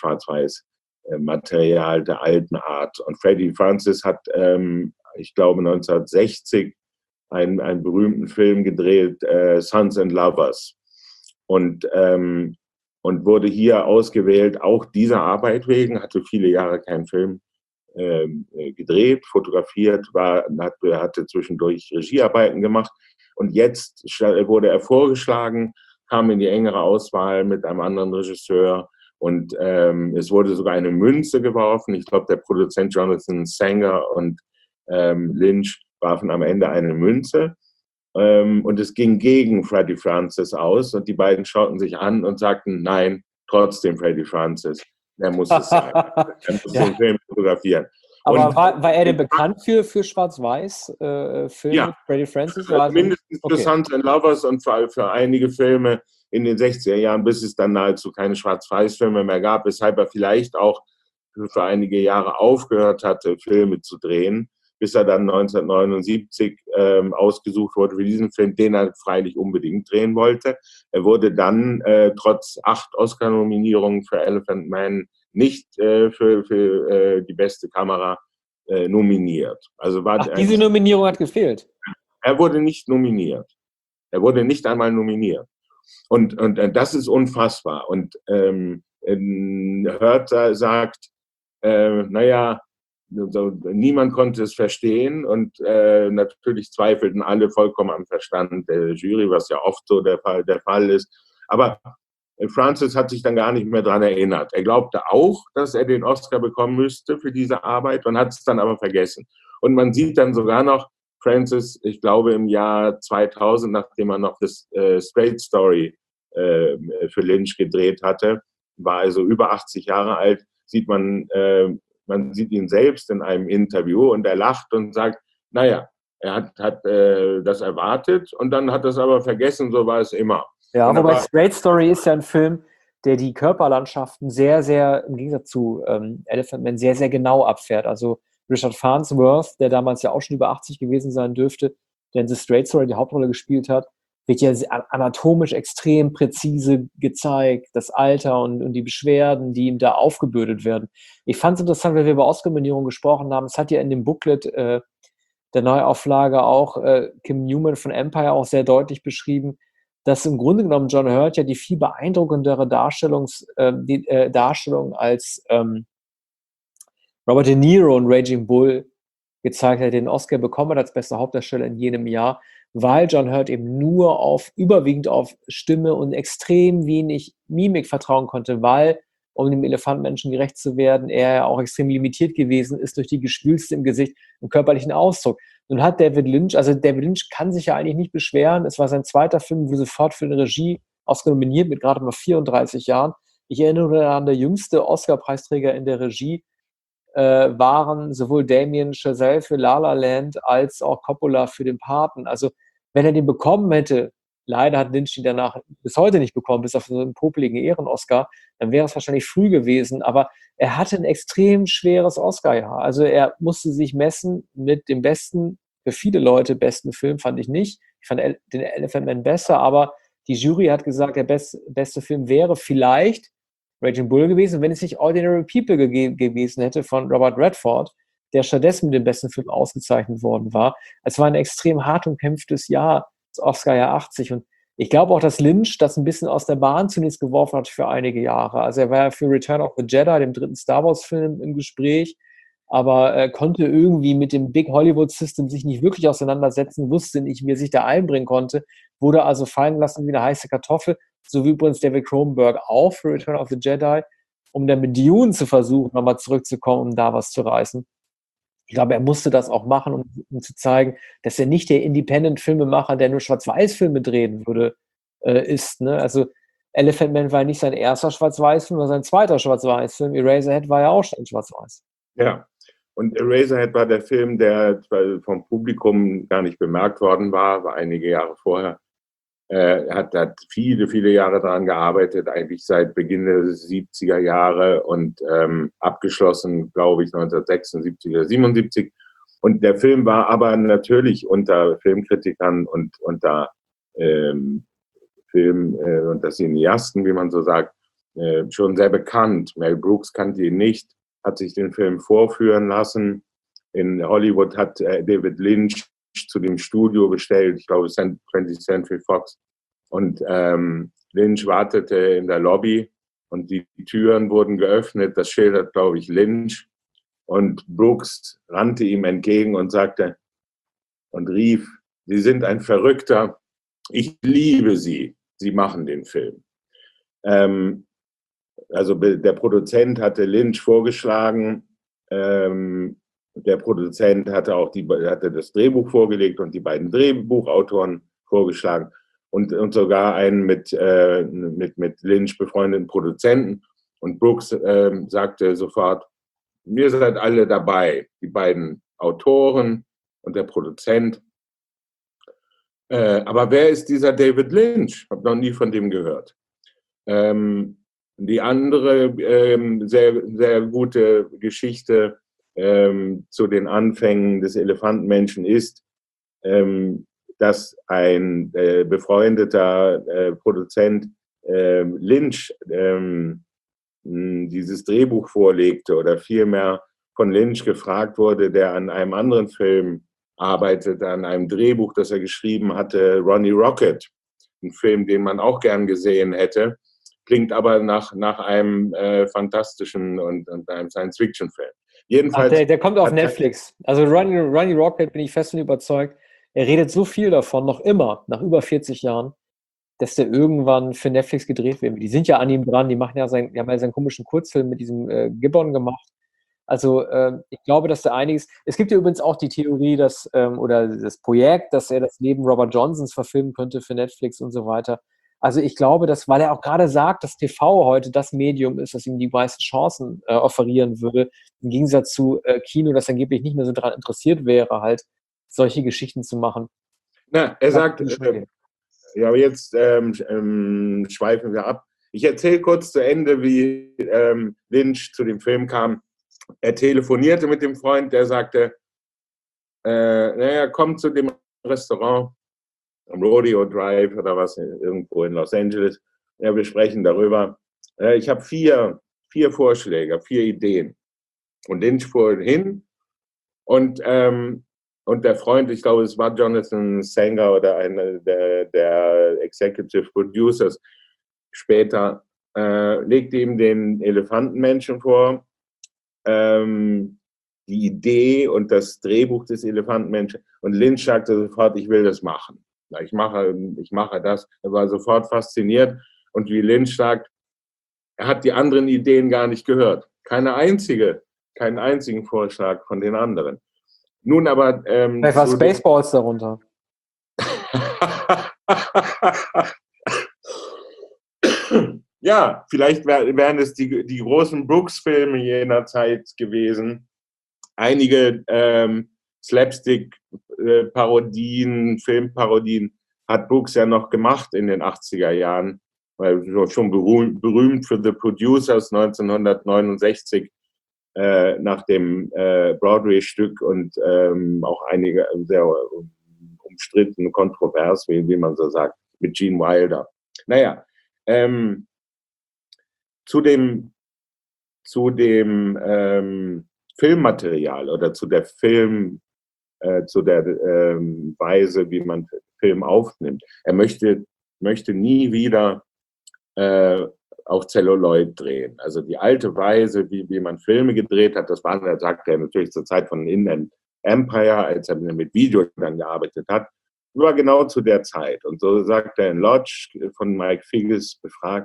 Schwarz-Weiß-Material der alten Art. Und Freddie Francis hat, ähm, ich glaube, neunzehnhundertsechzig einen, einen berühmten Film gedreht, äh, Sons and Lovers. Und, ähm, und wurde hier ausgewählt, auch dieser Arbeit wegen, hatte viele Jahre keinen Film äh, gedreht, fotografiert, war, hatte zwischendurch Regiearbeiten gemacht. Und jetzt wurde er vorgeschlagen kam in die engere Auswahl mit einem anderen Regisseur. Und ähm, es wurde sogar eine Münze geworfen. Ich glaube, der Produzent Jonathan Sanger und ähm, Lynch warfen am Ende eine Münze. Ähm, und es ging gegen Freddie Francis aus. Und die beiden schauten sich an und sagten, nein, trotzdem Freddie Francis. Er muss es sein. Er muss Ja. den Film fotografieren. Aber Und, war, war er denn bekannt für, für Schwarz-Weiß-Filme, äh, ja, Freddie Francis? also Also, mindestens für okay. Sons and Lovers und für, für einige Filme in den sechziger Jahren, bis es dann nahezu keine Schwarz-Weiß-Filme mehr gab, weshalb er vielleicht auch für, für einige Jahre aufgehört hatte, Filme zu drehen, bis er dann neunzehnhundertneunundsiebzig ähm, ausgesucht wurde für diesen Film, den er freilich unbedingt drehen wollte. Er wurde dann äh, trotz acht Oscar-Nominierungen für Elephant Man nicht äh, für, für äh, die beste Kamera äh, nominiert. Also war Ach, diese Nominierung hat gefehlt. Er wurde nicht nominiert. Er wurde nicht einmal nominiert. Und, und äh, das ist unfassbar. Und ähm, Hörter sagt, äh, naja, so, niemand konnte es verstehen und äh, natürlich zweifelten alle vollkommen am Verstand der Jury, was ja oft so der Fall, der Fall ist. Aber Francis hat sich dann gar nicht mehr daran erinnert. Er glaubte auch, dass er den Oscar bekommen müsste für diese Arbeit und hat es dann aber vergessen. Und man sieht dann sogar noch Francis, ich glaube im Jahr zweitausend, nachdem er noch das äh, Straight Story äh, für Lynch gedreht hatte, war also über achtzig Jahre alt, sieht man, äh, man sieht ihn selbst in einem Interview und er lacht und sagt, naja, er hat, hat äh, das erwartet und dann hat er es aber vergessen, so war es immer. Ja, und wobei aber, Straight Story ist ja ein Film, der die Körperlandschaften sehr, sehr, im Gegensatz zu ähm, Elephant Man, sehr, sehr genau abfährt. Also Richard Farnsworth, der damals ja auch schon über achtzig gewesen sein dürfte, der in The Straight Story die Hauptrolle gespielt hat, wird ja anatomisch extrem präzise gezeigt, das Alter und, und die Beschwerden, die ihm da aufgebürdet werden. Ich fand es interessant, weil wir über Oscar-Nominierungen gesprochen haben. Es hat ja in dem Booklet äh, der Neuauflage auch äh, Kim Newman von Empire auch sehr deutlich beschrieben, dass im Grunde genommen John Hurt ja die viel beeindruckendere Darstellungs, äh, die, äh, Darstellung als ähm, Robert De Niro in Raging Bull gezeigt hat, den Oscar bekommen hat als bester Hauptdarsteller in jenem Jahr, weil John Hurt eben nur auf, überwiegend auf Stimme und extrem wenig Mimik vertrauen konnte, weil, um dem Elefantenmenschen gerecht zu werden, er ja auch extrem limitiert gewesen ist durch die Geschwülste im Gesicht und körperlichen Ausdruck. Nun hat David Lynch, also David Lynch kann sich ja eigentlich nicht beschweren, es war sein zweiter Film, wurde sofort für eine Regie Oscar nominiert mit gerade mal vierunddreißig Jahren. Ich erinnere daran, der jüngste Oscar-Preisträger in der Regie Äh, waren sowohl Damien Chazelle für La La Land als auch Coppola für den Paten. Also wenn er den bekommen hätte, leider hat Lynch ihn danach bis heute nicht bekommen, bis auf so einen popeligen Ehren-Oscar, dann wäre es wahrscheinlich früh gewesen, aber er hatte ein extrem schweres Oscar-Jahr. Also er musste sich messen mit dem besten, für viele Leute besten Film, fand ich nicht. Ich fand den Elephant Man besser, aber die Jury hat gesagt, der best, beste Film wäre vielleicht Raging Bull gewesen, wenn es nicht Ordinary People ge- gewesen hätte von Robert Redford, der stattdessen mit dem besten Film ausgezeichnet worden war. Es war ein extrem hart umkämpftes Jahr, das Oscar-Jahr achtzig. Und ich glaube auch, dass Lynch das ein bisschen aus der Bahn zunächst geworfen hat für einige Jahre. Also er war ja für Return of the Jedi, dem dritten Star Wars-Film, im Gespräch, aber er konnte irgendwie mit dem Big Hollywood-System sich nicht wirklich auseinandersetzen, wusste nicht, wie er sich da einbringen konnte, wurde also fallen lassen wie eine heiße Kartoffel, so wie übrigens David Cronenberg auch für Return of the Jedi, um dann mit Dune zu versuchen, nochmal zurückzukommen, um da was zu reißen. Ich glaube, er musste das auch machen, um, um zu zeigen, dass er nicht der Independent-Filmemacher, der nur Schwarz-Weiß-Filme drehen würde, äh, ist. Ne? Also Elephant Man war nicht sein erster Schwarz-Weiß-Film, sondern sein zweiter Schwarz-Weiß-Film. Eraserhead war ja auch schon Schwarz-Weiß. Ja, und Eraserhead war der Film, der vom Publikum gar nicht bemerkt worden war, war einige Jahre vorher. Er hat, hat viele, viele Jahre daran gearbeitet, eigentlich seit Beginn der siebziger Jahre und ähm, abgeschlossen, glaube ich, neunzehnhundertsechsundsiebzig oder siebenundsiebzig. Und der Film war aber natürlich unter Filmkritikern und unter ähm, Film- äh, unter Cineasten, wie man so sagt, äh, schon sehr bekannt. Mel Brooks kannte ihn nicht, hat sich den Film vorführen lassen. In Hollywood hat äh, David Lynch zu dem Studio bestellt, ich glaube twentieth Century Fox. Und ähm, Lynch wartete in der Lobby und die Türen wurden geöffnet, das schildert, glaube ich, Lynch. Und Brooks rannte ihm entgegen und sagte und rief, Sie sind ein Verrückter, ich liebe Sie. sie machen den Film. Ähm, also der Produzent hatte Lynch vorgeschlagen, ähm, der Produzent hatte auch die, hatte das Drehbuch vorgelegt und die beiden Drehbuchautoren vorgeschlagen und, und sogar einen mit, äh, mit, mit Lynch befreundeten Produzenten. Und Brooks äh, sagte sofort, wir seid alle dabei, die beiden Autoren und der Produzent. Äh, aber wer ist dieser David Lynch? Ich habe noch nie von dem gehört. Ähm, die andere ähm, sehr, sehr gute Geschichte ähm, zu den Anfängen des Elefantenmenschen ist, ähm, dass ein äh, befreundeter äh, Produzent äh, Lynch ähm, dieses Drehbuch vorlegte oder vielmehr von Lynch gefragt wurde, der an einem anderen Film arbeitet, an einem Drehbuch, das er geschrieben hatte, Ronnie Rocket, ein Film, den man auch gern gesehen hätte, klingt aber nach, nach einem äh, fantastischen und, und einem Science-Fiction-Film. Jedenfalls. Ach, der, der kommt auf Netflix. Also Ronnie, Ronnie Rocket, bin ich fest und überzeugt, er redet so viel davon, noch immer, nach über vierzig Jahren, dass der irgendwann für Netflix gedreht wird. Die sind ja an ihm dran, die machen ja seinen, die haben ja seinen komischen Kurzfilm mit diesem äh, Gibbon gemacht. Also äh, ich glaube, dass da einiges. Es gibt ja übrigens auch die Theorie, dass ähm, oder das Projekt, dass er das Leben Robert Johnsons verfilmen könnte für Netflix und so weiter. Also ich glaube, dass, weil er auch gerade sagt, dass T V heute das Medium ist, das ihm die meisten Chancen äh, offerieren würde, im Gegensatz zu äh, Kino, das angeblich nicht mehr so daran interessiert wäre, halt solche Geschichten zu machen. Na, er sagt, äh, ja, aber jetzt ähm, ähm, schweifen wir ab. Ich erzähle kurz zu Ende, wie ähm, Lynch zu dem Film kam. Er telefonierte mit dem Freund, der sagte, äh, naja, komm zu dem Restaurant am Rodeo Drive oder was, irgendwo in Los Angeles. Ja, wir sprechen darüber. Äh, ich habe vier, vier Vorschläge, vier Ideen. Und Lynch fuhr hin und, ähm, und der Freund, ich glaube, es war Jonathan Sanger oder einer der, der Executive Producers später, äh, legte ihm den Elefantenmenschen vor, ähm, die Idee und das Drehbuch des Elefantenmenschen. Und Lynch sagte sofort, ich will das machen. Ich mache, ich mache das. Er war sofort fasziniert. Und wie Lynch sagt, er hat die anderen Ideen gar nicht gehört. Keine einzige, keinen einzigen Vorschlag von den anderen. Nun aber... Ähm, Vielleicht war Spaceballs darunter. Ja, vielleicht wär, wären es die, die großen Brooks-Filme jener Zeit gewesen. Einige ähm, Slapstick-Parodien, Filmparodien hat Brooks ja noch gemacht in den achtziger Jahren, weil schon berühmt, berühmt für The Producers neunzehnhundertneunundsechzig äh, nach dem äh, Broadway-Stück und ähm, auch einige sehr umstritten, kontrovers, wie, wie man so sagt, mit Gene Wilder. Naja, ähm, zu dem, zu dem ähm, Filmmaterial oder zu der Film, äh, zu der ähm, Weise, wie man Film aufnimmt. Er möchte, möchte nie wieder äh, auf Celluloid drehen. Also die alte Weise, wie, wie man Filme gedreht hat, das war, das sagt er natürlich zur Zeit von Inland Empire, als er mit Video dann gearbeitet hat, war genau zu der Zeit. Und so sagt er in Lodge, von Mike Figgis befragt,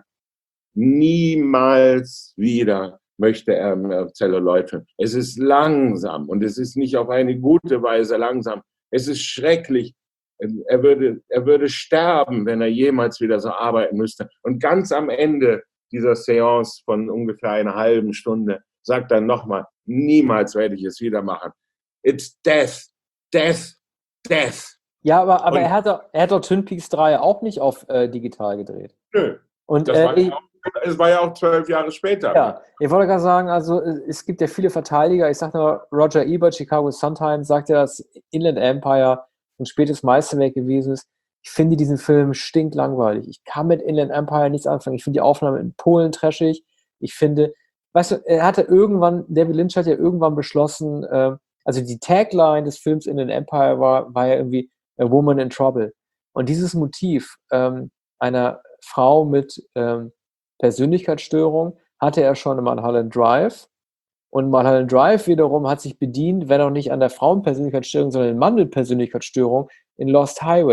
niemals wieder möchte er auf Celluloid filmen. Es ist langsam und es ist nicht auf eine gute Weise langsam. Es ist schrecklich. Er würde, er würde sterben, wenn er jemals wieder so arbeiten müsste. Und ganz am Ende dieser Seance von ungefähr einer halben Stunde sagt er nochmal, niemals werde ich es wieder machen. It's death, death, death. Ja, aber, aber er, hat doch, er hat doch Twin Peaks drei auch nicht auf äh, digital gedreht. Nö. Und, das äh, war ja auch, es war ja auch zwölf Jahre später. Ja, ich wollte gerade sagen, also es gibt ja viele Verteidiger. Ich sage nur, Roger Ebert, Chicago Sun-Times, sagt ja, dass Inland Empire ein spätes Meisterwerk gewesen ist. Ich finde diesen Film stinklangweilig. Ich kann mit Inland Empire nichts anfangen. Ich finde die Aufnahme in Polen trashig. Ich finde, weißt du, er hatte irgendwann, David Lynch hat ja irgendwann beschlossen, äh, also die Tagline des Films Inland Empire war, war ja irgendwie A Woman in Trouble. Und dieses Motiv ähm, einer Frau mit ähm, Persönlichkeitsstörung hatte er schon in Mulholland Drive. Und Mulholland Drive wiederum hat sich bedient, wenn auch nicht an der Frauenpersönlichkeitsstörung, sondern in Mann-Persönlichkeitsstörung in Lost Highway.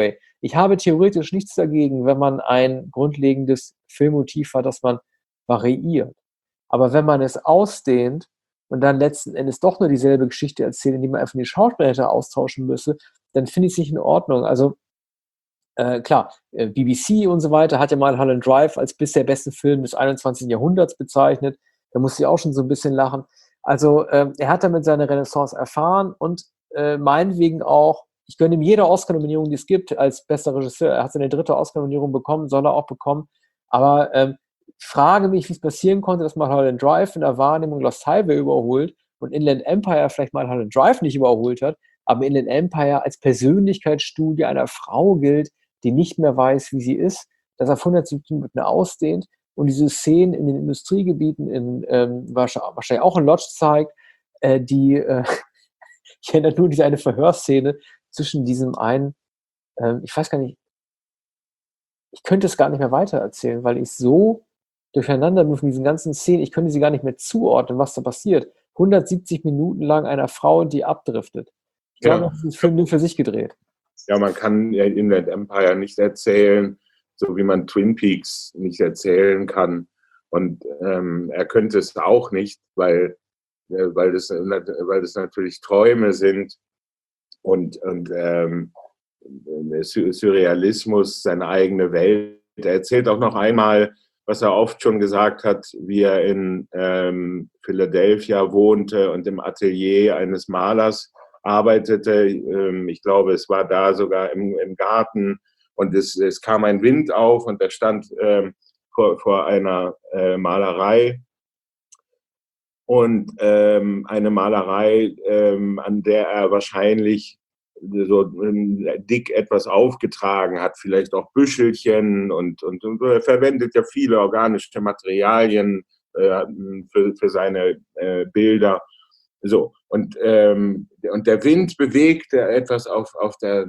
ich habe theoretisch nichts dagegen, wenn man ein grundlegendes Filmmotiv hat, das man variiert. Aber wenn man es ausdehnt und dann letzten Endes doch nur dieselbe Geschichte erzählt, indem man einfach die Schauspieler hätte austauschen müsse, dann finde ich es nicht in Ordnung. Also äh, klar, äh, B B C und so weiter hat ja mal Mulholland Drive als bisher besten Film des einundzwanzigsten Jahrhunderts bezeichnet. Da musste ich auch schon so ein bisschen lachen. Also äh, er hat damit seine Renaissance erfahren und äh, meinetwegen auch, ich gönne ihm jede Oscar-Nominierung, die es gibt, als bester Regisseur. Er hat seine dritte Oscar-Nominierung bekommen, soll er auch bekommen. Aber ähm, ich frage mich, wie es passieren konnte, dass Mulholland Drive in der Wahrnehmung Lost Highway überholt und Inland Empire vielleicht Mulholland Drive nicht überholt hat, aber Inland Empire als Persönlichkeitsstudie einer Frau gilt, die nicht mehr weiß, wie sie ist, das auf hundertsiebzig Minuten ausdehnt und diese Szenen in den Industriegebieten in ähm, wahrscheinlich auch in Lodz zeigt, äh, die, äh, ich erinnere nur diese eine Verhörszene zwischen diesem einen, äh, ich weiß gar nicht, ich könnte es gar nicht mehr weitererzählen, weil ich so durcheinander bin von diesen ganzen Szenen, ich könnte sie gar nicht mehr zuordnen, was da passiert. hundertsiebzig Minuten lang einer Frau, die abdriftet. Ich glaube, Ja. das ist ein Film nur für sich gedreht. Ja, man kann Inland Empire nicht erzählen, so wie man Twin Peaks nicht erzählen kann. Und ähm, er könnte es auch nicht, weil, äh, weil, das, weil das natürlich Träume sind und, und ähm, Surrealismus, seine eigene Welt. Er erzählt auch noch einmal, was er oft schon gesagt hat, wie er in ähm, Philadelphia wohnte und im Atelier eines Malers arbeitete. Ähm, ich glaube, es war da sogar im, im Garten und es, es kam ein Wind auf und er stand ähm, vor, vor einer äh, Malerei und ähm, eine Malerei, ähm, an der er wahrscheinlich so dick etwas aufgetragen hat, vielleicht auch Büschelchen und, und, und er verwendet ja viele organische Materialien äh, für, für seine äh, Bilder. So, und, ähm, und der Wind bewegte etwas auf, auf der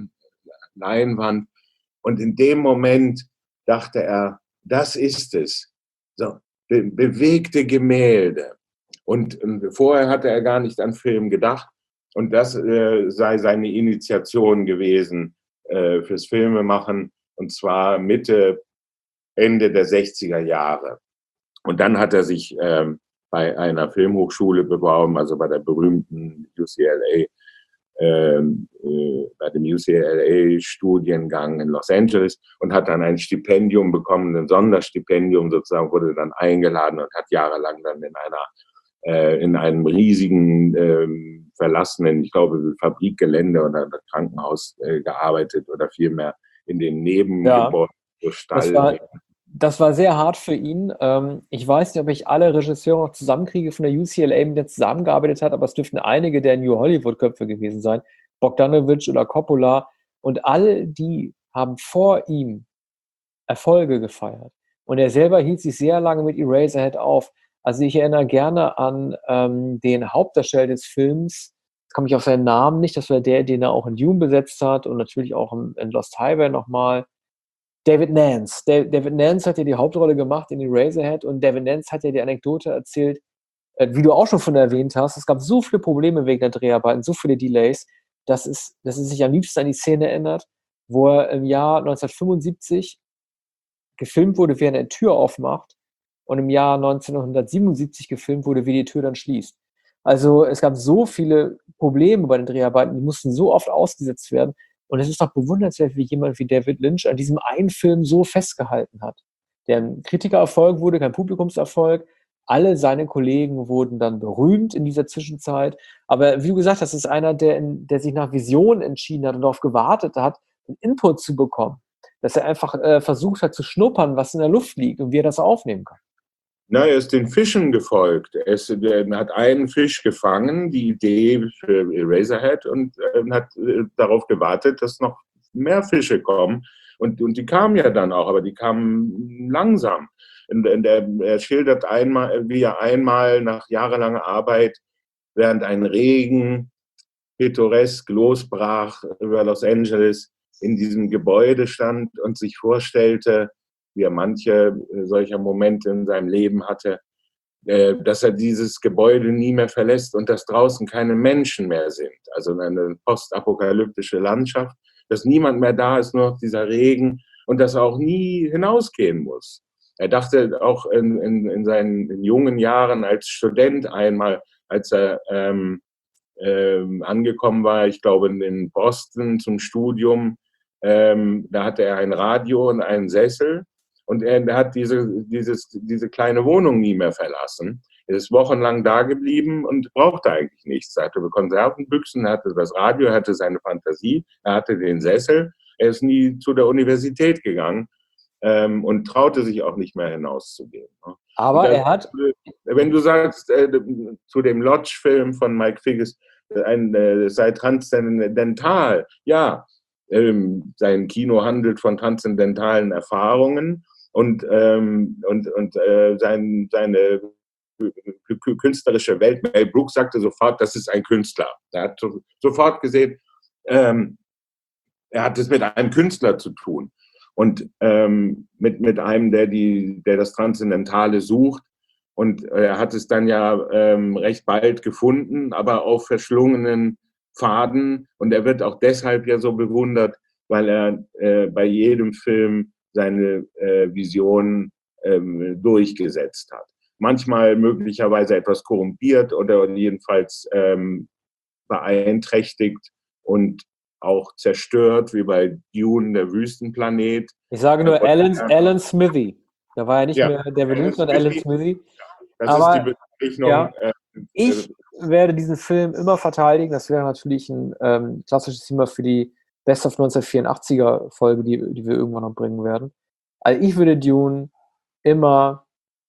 Leinwand und in dem Moment dachte er, das ist es. So, be bewegte Gemälde. Und, und vorher hatte er gar nicht an Film gedacht. Und das äh, sei seine Initiation gewesen äh, fürs Filmemachen, und zwar Mitte, Ende der sechziger Jahre. Und dann hat er sich ähm, bei einer Filmhochschule beworben, also bei der berühmten U C L A, ähm, äh, bei dem U C L A-Studiengang in Los Angeles und hat dann ein Stipendium bekommen, ein Sonderstipendium sozusagen, wurde dann eingeladen und hat jahrelang dann in einer in einem riesigen, ähm, verlassenen, ich glaube, Fabrikgelände oder Krankenhaus äh, gearbeitet oder vielmehr in den Nebengebäuden. Ja, das, war, das war sehr hart für ihn. Ähm, ich weiß nicht, ob ich alle Regisseure noch zusammenkriege von der U C L A, mit der zusammengearbeitet hat, aber es dürften einige der New Hollywood-Köpfe gewesen sein, Bogdanovich oder Coppola, und all die haben vor ihm Erfolge gefeiert. Und er selber hielt sich sehr lange mit Eraserhead auf. Also ich erinnere gerne an ähm, den Hauptdarsteller des Films, jetzt komme ich auf seinen Namen nicht, das war der, den er auch in Dune besetzt hat und natürlich auch in, in Lost Highway nochmal. David Nance. David Nance hat ja die Hauptrolle gemacht in Eraserhead und David Nance hat ja die Anekdote erzählt, äh, wie du auch schon von erwähnt hast, es gab so viele Probleme wegen der Dreharbeiten, so viele Delays, dass es, dass es sich am liebsten an die Szene erinnert, wo er im Jahr neunzehnhundertfünfundsiebzig gefilmt wurde, wie er eine Tür aufmacht, und im Jahr neunzehnhundertsiebenundsiebzig gefilmt wurde, wie die Tür dann schließt. Also es gab so viele Probleme bei den Dreharbeiten, die mussten so oft ausgesetzt werden. Und es ist doch bewundernswert, wie jemand wie David Lynch an diesem einen Film so festgehalten hat. Der ein Kritikererfolg wurde, kein Publikumserfolg. Alle seine Kollegen wurden dann berühmt in dieser Zwischenzeit. Aber wie du gesagt hast, ist einer, der, in, der sich nach Vision entschieden hat und darauf gewartet hat, einen Input zu bekommen. Dass er einfach äh, versucht hat zu schnuppern, was in der Luft liegt und wie er das aufnehmen kann. Na, er ist den Fischen gefolgt. Er, ist, er hat einen Fisch gefangen, die Idee für Eraserhead, und äh, hat äh, darauf gewartet, dass noch mehr Fische kommen. Und, und die kamen ja dann auch, aber die kamen langsam. Und, und er, er schildert einmal, wie er einmal nach jahrelanger Arbeit, während ein Regen pittoresk losbrach über Los Angeles, in diesem Gebäude stand und sich vorstellte, wie er manche solcher Momente in seinem Leben hatte, dass er dieses Gebäude nie mehr verlässt und dass draußen keine Menschen mehr sind. Also eine postapokalyptische Landschaft. dass niemand mehr da ist, nur noch dieser Regen und dass er auch nie hinausgehen muss. Er dachte auch in, in, in seinen in jungen Jahren als Student einmal, als er ähm, ähm, angekommen war, ich glaube in Boston zum Studium, ähm, da hatte er ein Radio und einen Sessel und er, er hat diese, dieses, diese kleine Wohnung nie mehr verlassen. Er ist wochenlang da geblieben und brauchte eigentlich nichts. Er hatte Konservenbüchsen, er hatte das Radio, er hatte seine Fantasie, er hatte den Sessel. Er ist nie zu der Universität gegangen. Ähm, und traute sich auch nicht mehr hinauszugehen. Ne? Aber Das, er hat... Wenn du sagst, äh, zu dem Lodge-Film von Mike Figgis, ein, äh, sei transzendental, ja, ähm, sein Kino handelt von transzendentalen Erfahrungen und, ähm, und, und äh, sein, seine künstlerische Welt. Mel Brooks sagte sofort, das ist ein Künstler. Er hat so, sofort gesehen, ähm, er hat es mit einem Künstler zu tun. Und ähm, mit, mit einem, der, die, der das Transzendentale sucht. Und er hat es dann ja ähm, recht bald gefunden, aber auf verschlungenen Pfaden. Und er wird auch deshalb ja so bewundert, weil er äh, bei jedem Film seine äh, Vision ähm, durchgesetzt hat. Manchmal möglicherweise etwas korrumpiert oder jedenfalls ähm, beeinträchtigt und auch zerstört, wie bei Dune, der Wüstenplanet. Ich sage nur Alan, Alan Smithy. Da war ja nicht ja, mehr David Lynch, sondern Alan Smithy. Das Aber, ist die Bezeichnung. Ja, äh, ich werde diesen Film immer verteidigen. Das wäre natürlich ein ähm, klassisches Thema für die Best of neunzehnhundertvierundachtziger Folge, die, die wir irgendwann noch bringen werden. Also ich würde Dune immer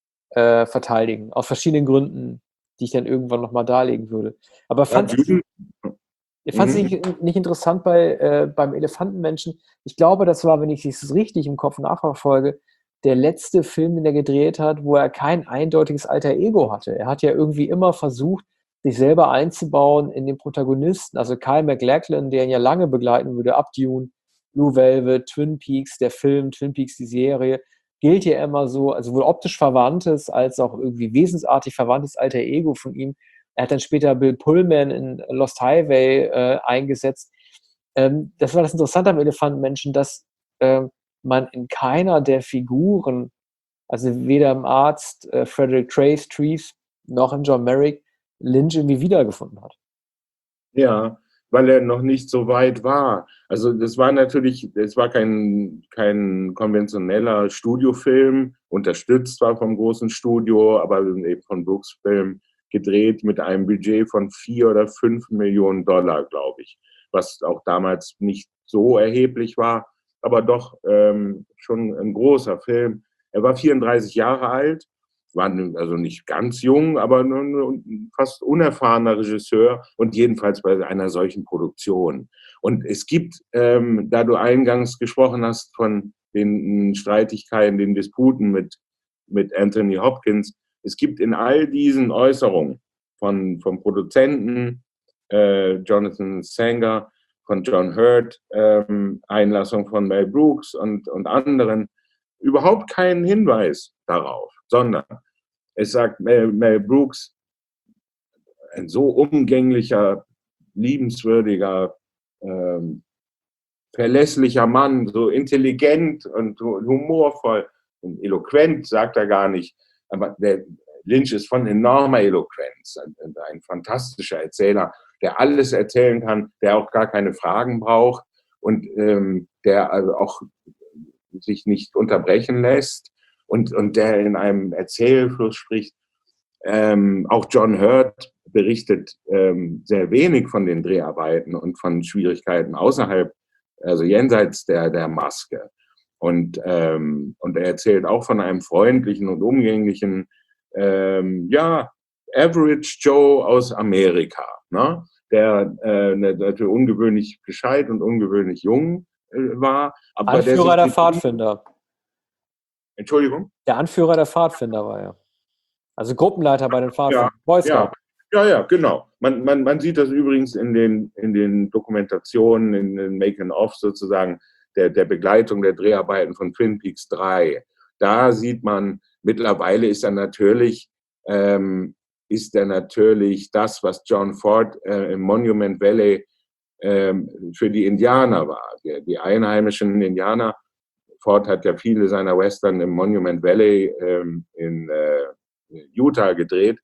äh, verteidigen, aus verschiedenen Gründen, die ich dann irgendwann nochmal darlegen würde. Aber fand ja, Dune, Ich fand es Mhm. nicht, nicht interessant bei, äh, beim Elefantenmenschen. Ich glaube, das war, wenn ich es richtig im Kopf nachverfolge, der letzte Film, den er gedreht hat, wo er kein eindeutiges alter Ego hatte. Er hat ja irgendwie immer versucht, sich selber einzubauen in den Protagonisten. Also Kyle MacLachlan, der ihn ja lange begleiten würde, ab Dune, Blue Velvet, Twin Peaks, der Film, Twin Peaks, die Serie, gilt ja immer so, also wohl optisch verwandtes, als auch irgendwie wesensartig verwandtes alter Ego von ihm. Er hat dann später Bill Pullman in Lost Highway äh, eingesetzt. Ähm, das war das Interessante am Elefantenmenschen, dass äh, man in keiner der Figuren, also weder im Arzt äh, Frederick Trace, Treves noch in John Merrick, Lynch irgendwie wiedergefunden hat. Ja, weil er noch nicht so weit war. Also das war natürlich, es war kein, kein konventioneller Studiofilm, unterstützt war vom großen Studio, aber eben von Brooks Film gedreht mit einem Budget von vier oder fünf Millionen Dollar, glaube ich, was auch damals nicht so erheblich war, aber doch ähm, schon ein großer Film. Er war vierunddreißig Jahre alt, war also nicht ganz jung, aber ein fast unerfahrener Regisseur und jedenfalls bei einer solchen Produktion. Und es gibt, ähm, da du eingangs gesprochen hast von den Streitigkeiten, den Disputen mit, mit Anthony Hopkins, es gibt in all diesen Äußerungen von, vom Produzenten äh, Jonathan Sanger, von John Hurt, ähm, Einlassung von Mel Brooks und, und anderen, überhaupt keinen Hinweis darauf, sondern es sagt Mel, Mel Brooks, ein so umgänglicher, liebenswürdiger, ähm, verlässlicher Mann, so intelligent und humorvoll und eloquent, sagt er gar nicht. Aber der Lynch ist von enormer Eloquenz, ein, ein fantastischer Erzähler, der alles erzählen kann, der auch gar keine Fragen braucht und ähm, der also auch sich nicht unterbrechen lässt und, und der in einem Erzählfluss spricht. Ähm, auch John Hurt berichtet ähm, sehr wenig von den Dreharbeiten und von Schwierigkeiten außerhalb, also jenseits der, der Maske. Und, ähm, und er erzählt auch von einem freundlichen und umgänglichen, ähm, ja, Average Joe aus Amerika, ne? Der äh, natürlich ungewöhnlich gescheit und ungewöhnlich jung äh, war. Aber Anführer der, der Pfadfinder. Entschuldigung? Der Anführer der Pfadfinder war er. Also Gruppenleiter bei den Pfadfindern. Ja, ja, ja, ja, genau. Man, man, man sieht das übrigens in den, in den Dokumentationen, in den Making-of sozusagen, der, der Begleitung der Dreharbeiten von Twin Peaks drei. Da sieht man, mittlerweile ist er natürlich, ähm, ist er natürlich das, was John Ford äh, im Monument Valley ähm, für die Indianer war, die, die einheimischen Indianer. Ford hat ja viele seiner Western im Monument Valley ähm, in äh, Utah gedreht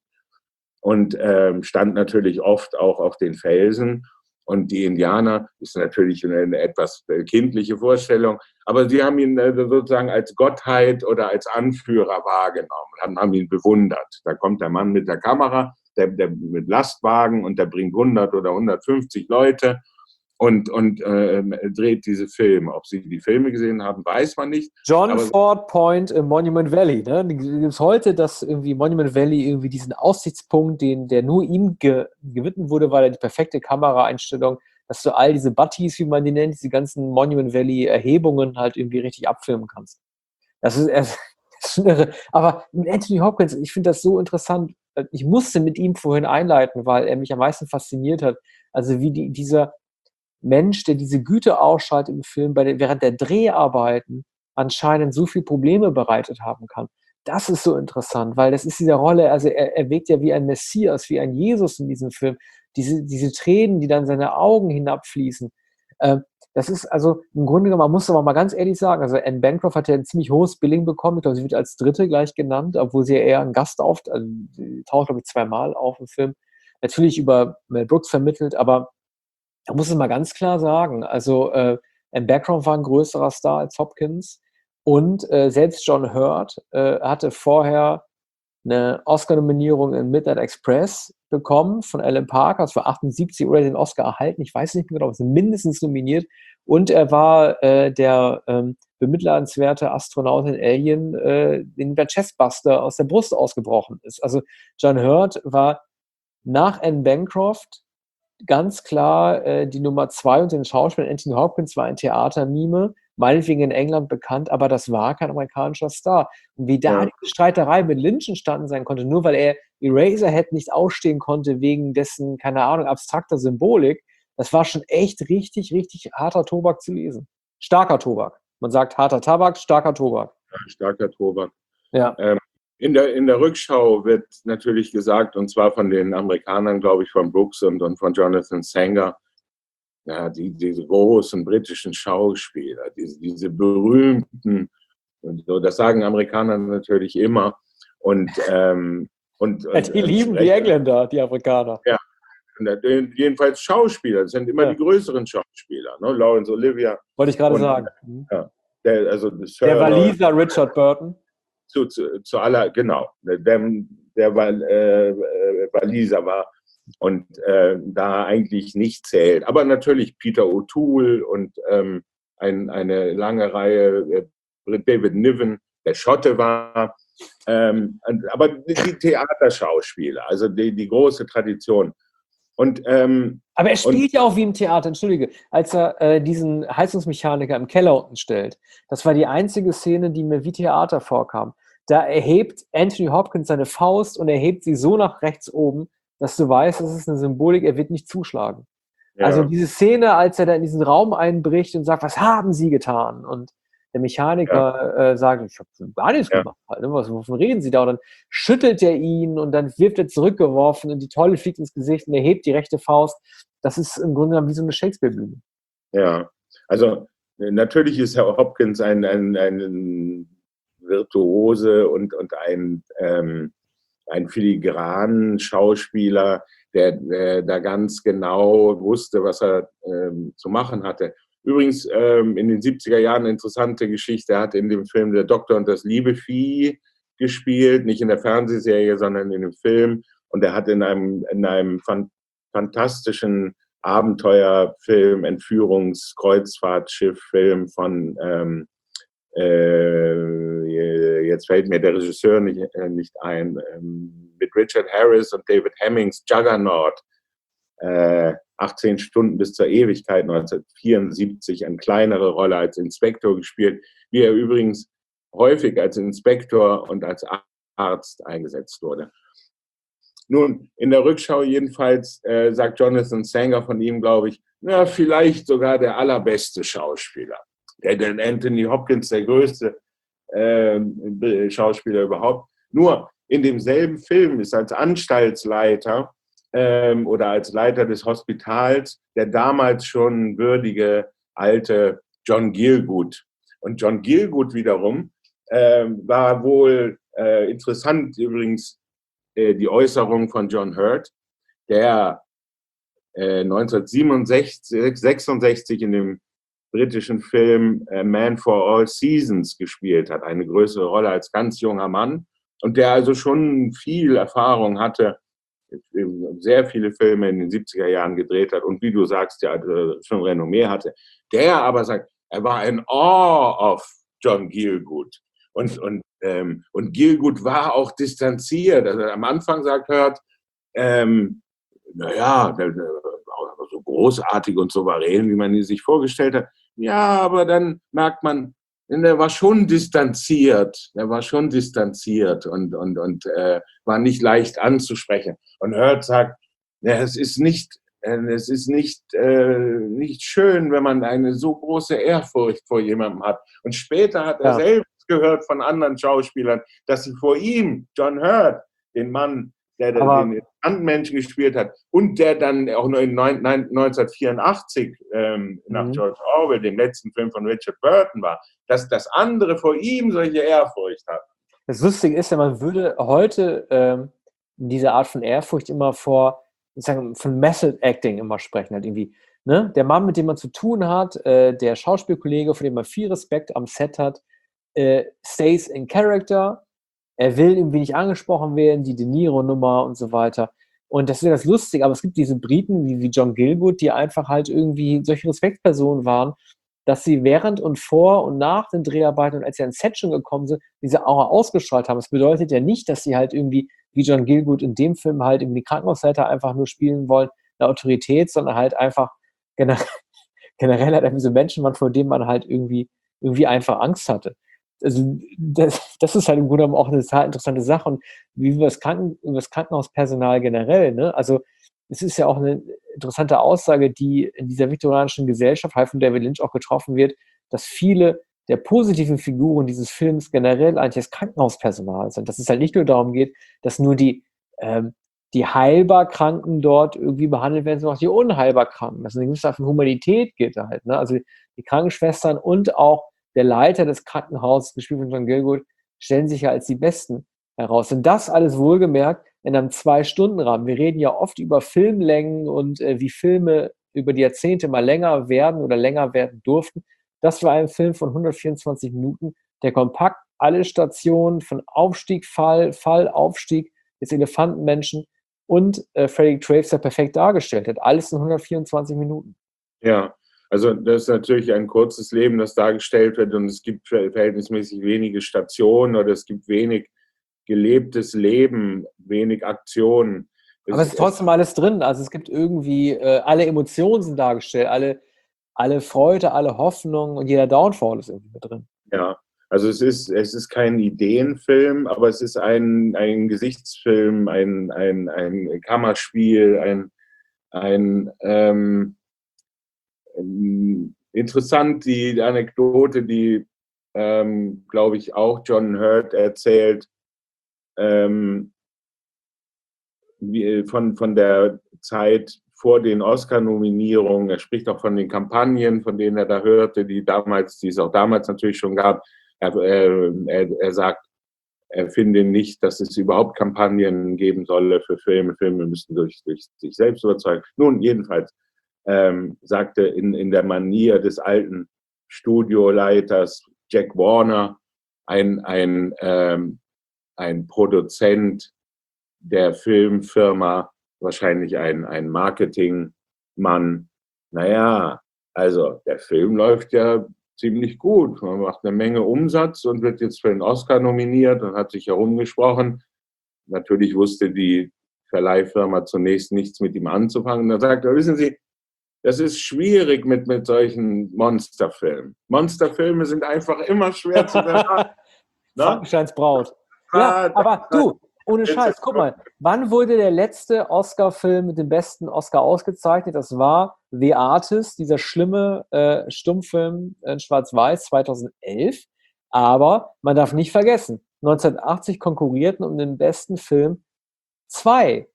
und ähm, stand natürlich oft auch auf den Felsen. Und die Indianer ist natürlich eine, eine etwas kindliche Vorstellung, aber sie haben ihn äh, sozusagen als Gottheit oder als Anführer wahrgenommen, haben, haben ihn bewundert. Da kommt der Mann mit der Kamera, der, der mit Lastwagen und der bringt hundert oder hundertfünfzig Leute und, und äh, dreht diese Filme. Ob Sie die Filme gesehen haben, weiß man nicht. John aber Ford Point im Monument Valley. Ne? Gibt es heute, dass irgendwie Monument Valley irgendwie diesen Aussichtspunkt, den, der nur ihm ge gewidmet wurde, weil er die perfekte Kameraeinstellung, dass du all diese Buddies, wie man die nennt, diese ganzen Monument Valley Erhebungen halt irgendwie richtig abfilmen kannst. Das ist, das ist schon irre. Aber mit Anthony Hopkins, ich finde das so interessant. Ich musste mit ihm vorhin einleiten, weil er mich am meisten fasziniert hat. Also wie die, dieser Mensch, der diese Güte ausstrahlt im Film, bei den, während der Dreharbeiten anscheinend so viele Probleme bereitet haben kann. Das ist so interessant, weil das ist diese Rolle, also er, er wirkt ja wie ein Messias, wie ein Jesus in diesem Film. Diese, diese Tränen, die dann seine Augen hinabfließen. Äh, das ist also im Grunde genommen, man muss aber mal ganz ehrlich sagen, also Anne Bancroft hat ja ein ziemlich hohes Billing bekommen. Ich glaube, sie wird als Dritte gleich genannt, obwohl sie ja eher ein Gast auf, also sie taucht, glaube ich, zweimal auf im Film. Natürlich über Mel Brooks vermittelt, aber da muss ich mal ganz klar sagen, also äh, Anne Bancroft war ein größerer Star als Hopkins und äh, selbst John Hurt äh, hatte vorher eine Oscar-Nominierung in Midnight Express bekommen von Alan Parker, das war achtundsiebzig, oder den Oscar erhalten, ich weiß nicht mehr genau, aber sind mindestens nominiert, und er war äh, der ähm, bemitleidenswerte Astronaut in Alien, äh, den der Chestbuster aus der Brust ausgebrochen ist. Also John Hurt war nach Anne Bancroft ganz klar äh, die Nummer zwei und den Schauspieler. Anthony Hopkins war ein Theatermime, meinetwegen in England bekannt, aber das war kein amerikanischer Star. Und wie da Ja. die Streiterei mit Lynch entstanden sein konnte, nur weil er Eraserhead nicht ausstehen konnte wegen dessen, keine Ahnung, abstrakter Symbolik, das war schon echt richtig, richtig harter Tobak zu lesen. Starker Tobak. Man sagt harter Tabak, starker Tobak. Ja, starker Tobak. Ja. Ähm, in, der, in der Rückschau wird natürlich gesagt, und zwar von den Amerikanern, glaube ich, von Brooks und, und von Jonathan Sanger, ja, die, diese großen britischen Schauspieler, diese, diese berühmten, und so, das sagen Amerikaner natürlich immer. Und, ähm, und, Ja, und die lieben die Engländer, die Afrikaner. Ja, jedenfalls Schauspieler, das sind immer Ja. die größeren Schauspieler, ne? Laurence Olivier. Wollte ich gerade und, sagen. Ja, der, also Sir Der Lawrence- Waliser Richard Burton. zu, zu, zu aller, genau, der, der Wal, äh, Waliser war und äh, da eigentlich nicht zählt. Aber natürlich Peter O'Toole und ähm, ein, eine lange Reihe, äh, David Niven, der Schotte war. Ähm, aber die Theaterschauspieler, also die, die große Tradition. Und, ähm, Aber er spielt und, ja auch wie im Theater, entschuldige, als er äh, diesen Heizungsmechaniker im Keller unten stellt. Das war die einzige Szene, die mir wie Theater vorkam. Da erhebt Anthony Hopkins seine Faust und erhebt sie so nach rechts oben, dass du weißt, das ist eine Symbolik, er wird nicht zuschlagen. ja. Also diese Szene, als er da in diesen Raum einbricht und sagt, was haben Sie getan? Und der Mechaniker ja. äh, sagt, ich habe gar nichts ja. gemacht. Halt, was, wovon reden Sie da? Und dann schüttelt er ihn und dann wirft er zurückgeworfen und die Tolle fliegt ins Gesicht und er hebt die rechte Faust. Das ist im Grunde genommen wie so eine Shakespeare-Bühne. Ja, also natürlich ist Herr Hopkins ein, ein, ein Virtuose und, und ein, ähm, ein filigranen Schauspieler, der, der da ganz genau wusste, was er ähm, zu machen hatte. Übrigens ähm, in den siebziger Jahren eine interessante Geschichte. Er hat in dem Film Der Doktor und das liebe Vieh gespielt, nicht in der Fernsehserie, sondern in dem Film. Und er hat in einem, in einem fan- fantastischen Abenteuerfilm, Entführungs-Kreuzfahrtschiff-Film von, ähm, äh, jetzt fällt mir der Regisseur nicht, äh, nicht ein, ähm, mit Richard Harris und David Hemmings, Juggernaut, äh, achtzehn Stunden bis zur Ewigkeit, neunzehnhundertvierundsiebzig, eine kleinere Rolle als Inspektor gespielt, wie er übrigens häufig als Inspektor und als Arzt eingesetzt wurde. Nun, in der Rückschau jedenfalls äh, sagt Jonathan Sanger von ihm, glaube ich, na, vielleicht sogar der allerbeste Schauspieler. Der, der Anthony Hopkins, der größte äh, Schauspieler überhaupt. Nur in demselben Film ist als Anstaltsleiter ähm, oder als Leiter des Hospitals der damals schon würdige alte John Gielgud. Und John Gielgud wiederum äh, war wohl äh, interessant übrigens äh, die Äußerung von John Hurt, der äh, neunzehnhundertsiebenundsechzig, sechsundsechzig in dem britischen Film A Man for All Seasons gespielt hat, eine größere Rolle als ganz junger Mann und der also schon viel Erfahrung hatte, sehr viele Filme in den siebziger Jahren gedreht hat und wie du sagst, ja schon Renommee hatte. Der aber sagt, er war in awe of John Gielgud. Und, und, ähm, und Gielgud war auch distanziert. Also am Anfang sagt Hurt, ähm, naja, so großartig und souverän, wie man ihn sich vorgestellt hat. Ja, aber dann merkt man, der war schon distanziert, der war schon distanziert und, und, und äh, war nicht leicht anzusprechen. Und Hurt sagt, ja, es ist nicht, äh, es ist nicht, äh, nicht schön, wenn man eine so große Ehrfurcht vor jemandem hat. Und später hat er ja. selbst gehört von anderen Schauspielern, dass sie vor ihm, John Hurt, den Mann, der aber den Elefantenmenschen gespielt hat und der dann auch nur in neunzehnhundertvierundachtzig ähm, nach mhm. George Orwell, dem letzten Film von Richard Burton war, dass das andere vor ihm solche Ehrfurcht hat. Das Lustige ist ja, man würde heute ähm, diese Art von Ehrfurcht immer vor, sozusagen von Method Acting immer sprechen, halt irgendwie, ne? Der Mann, mit dem man zu tun hat, äh, der Schauspielkollege, vor dem man viel Respekt am Set hat, äh, stays in character. Er will irgendwie nicht angesprochen werden, die De Niro-Nummer und so weiter. Und das ist ja das Lustige, aber es gibt diese Briten wie, wie John Gielgud, die einfach halt irgendwie solche Respektspersonen waren, dass sie während und vor und nach den Dreharbeiten und als sie ans Set schon gekommen sind, diese Aura ausgestrahlt haben. Das bedeutet ja nicht, dass sie halt irgendwie, wie John Gielgud in dem Film halt irgendwie die Krankenhausleiter einfach nur spielen wollen, eine Autorität, sondern halt einfach generell, generell halt irgendwie so Menschen waren, vor denen man halt irgendwie, irgendwie einfach Angst hatte. Also das, das ist halt im Grunde genommen auch eine total interessante Sache und wie über das, Kranken, über das Krankenhauspersonal generell, ne? Also es ist ja auch eine interessante Aussage, die in dieser viktorianischen Gesellschaft halt von David Lynch auch getroffen wird, dass viele der positiven Figuren dieses Films generell eigentlich das Krankenhauspersonal sind. Dass es halt nicht nur darum geht, dass nur die, ähm, die heilbar Kranken dort irgendwie behandelt werden, sondern auch die unheilbar Kranken. Dass es eine gewisse Art von Humanität geht halt, ne? Also die Krankenschwestern und auch der Leiter des Krankenhauses, gespielt von John Gielgud, stellen sich ja als die Besten heraus. Und das alles wohlgemerkt in einem Zwei-Stunden-Rahmen. Wir reden ja oft über Filmlängen und äh, wie Filme über die Jahrzehnte mal länger werden oder länger werden durften. Das war ein Film von hundertvierundzwanzig Minuten, der kompakt alle Stationen von Aufstieg, Fall, Fall, Aufstieg des Elefantenmenschen und äh, Frederick Traves ja perfekt dargestellt hat. Alles in hundertvierundzwanzig Minuten. Ja. Also das ist natürlich ein kurzes Leben, das dargestellt wird und es gibt verhältnismäßig wenige Stationen oder es gibt wenig gelebtes Leben, wenig Aktionen. Das Aber es ist trotzdem alles drin. Also es gibt irgendwie, äh, alle Emotionen sind dargestellt, alle, alle Freude, alle Hoffnung und jeder Downfall ist irgendwie mit drin. Ja, also es ist, es ist kein Ideenfilm, aber es ist ein, ein Gesichtsfilm, ein, ein, ein Kammerspiel, ein, ein ähm, interessant die Anekdote, die, ähm, glaube ich, auch John Hurt erzählt, ähm, wie, von, von der Zeit vor den Oscar-Nominierungen. Er spricht auch von den Kampagnen, von denen er da hörte, die damals, die es auch damals natürlich schon gab. Er, er, er sagt, er finde nicht, dass es überhaupt Kampagnen geben solle für Filme. Filme müssen durch, durch sich selbst überzeugen. Nun, jedenfalls, Ähm, sagte in, in der Manier des alten Studioleiters Jack Warner, ein, ein, ähm, ein Produzent der Filmfirma, wahrscheinlich ein, ein Marketingmann. Naja, also der Film läuft ja ziemlich gut. Man macht eine Menge Umsatz und wird jetzt für den Oscar nominiert und hat sich herumgesprochen. Natürlich wusste die Verleihfirma zunächst nichts mit ihm anzufangen. Da sagt er, wissen Sie, das ist schwierig mit, mit solchen Monsterfilmen. Monsterfilme sind einfach immer schwer zu bewerten. Frankensteins Braut. Ja, aber du, ohne Scheiß, guck mal, wann wurde der letzte Oscar-Film mit dem besten Oscar ausgezeichnet? Das war The Artist, dieser schlimme äh, Stummfilm in Schwarz-Weiß zweitausendelf. Aber man darf nicht vergessen, neunzehnhundertachtzig konkurrierten um den besten Film zwei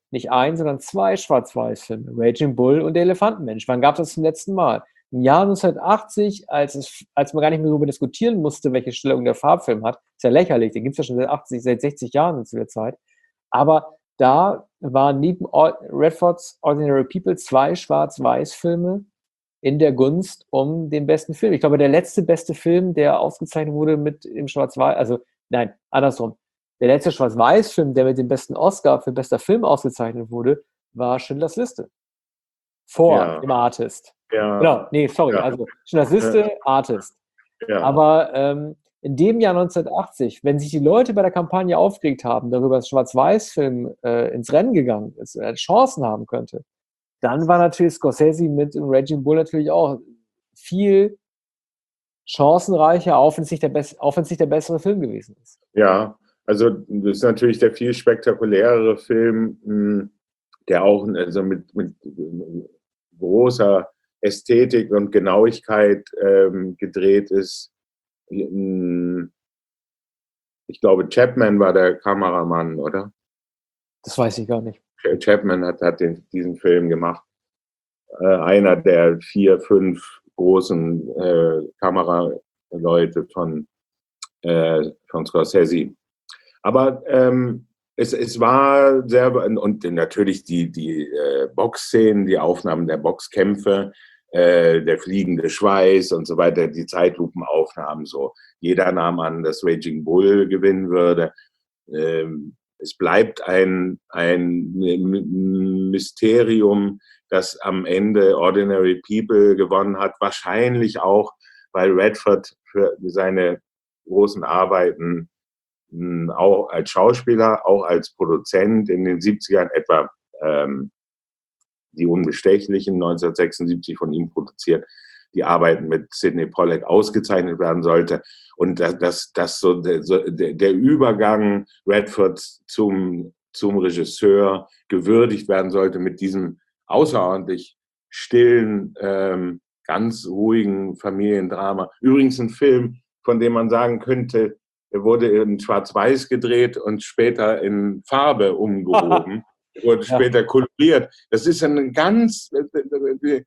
nicht ein, sondern zwei Schwarz-Weiß-Filme, Raging Bull und Der Elefantenmensch. Wann gab es das zum letzten Mal? Im Jahr neunzehnhundertachtzig, als, es, als man gar nicht mehr darüber diskutieren musste, welche Stellung der Farbfilm hat, ist ja lächerlich, den gibt es ja schon seit achtzig, seit sechzig Jahren zu der Zeit. Aber da waren neben Redfords Ordinary People zwei Schwarz-Weiß-Filme in der Gunst um den besten Film. Ich glaube, der letzte beste Film, der ausgezeichnet wurde mit dem Schwarz-Weiß, also nein, andersrum. Der letzte Schwarz-Weiß-Film, der mit dem besten Oscar für bester Film ausgezeichnet wurde, war Schindlers Liste. Vor Ja. dem Artist. Ja. Genau, nee, sorry, Ja. also Schindlers Liste, Artist. Ja. Aber ähm, in dem Jahr neunzehnhundertachtzig, wenn sich die Leute bei der Kampagne aufgeregt haben, darüber, dass Schwarz-Weiß-Film äh, ins Rennen gegangen ist, äh, Chancen haben könnte, dann war natürlich Scorsese mit Raging Bull natürlich auch viel chancenreicher, auch wenn es nicht der, best- auch wenn es nicht der bessere Film gewesen ist. Ja, also das ist natürlich der viel spektakulärere Film, mh, der auch also mit, mit großer Ästhetik und Genauigkeit ähm, gedreht ist. Ich glaube, Chapman war der Kameramann, oder? Das weiß ich gar nicht. Chapman hat, hat den, diesen Film gemacht. Äh, einer der vier, fünf großen äh, Kameraleute von, äh, von Scorsese. Aber ähm, es, es war sehr, und natürlich die, die äh, Boxszenen, die Aufnahmen der Boxkämpfe, äh, der fliegende Schweiß und so weiter, die Zeitlupenaufnahmen so. Jeder nahm an, dass Raging Bull gewinnen würde. Ähm, es bleibt ein, ein Mysterium, dass am Ende Ordinary People gewonnen hat. Wahrscheinlich auch, weil Redford für seine großen Arbeiten auch als Schauspieler, auch als Produzent in den siebzigern etwa ähm, Die Unbestechlichen neunzehnhundertsechsundsiebzig von ihm produziert, die Arbeiten mit Sidney Pollack ausgezeichnet werden sollte. Und dass das, das so, der, so der Übergang Redfords zum, zum Regisseur gewürdigt werden sollte mit diesem außerordentlich stillen, ähm, ganz ruhigen Familiendrama. Übrigens ein Film, von dem man sagen könnte, er wurde in Schwarz-Weiß gedreht und später in Farbe umgehoben, wurde später koloriert. Das ist ein ganz äh,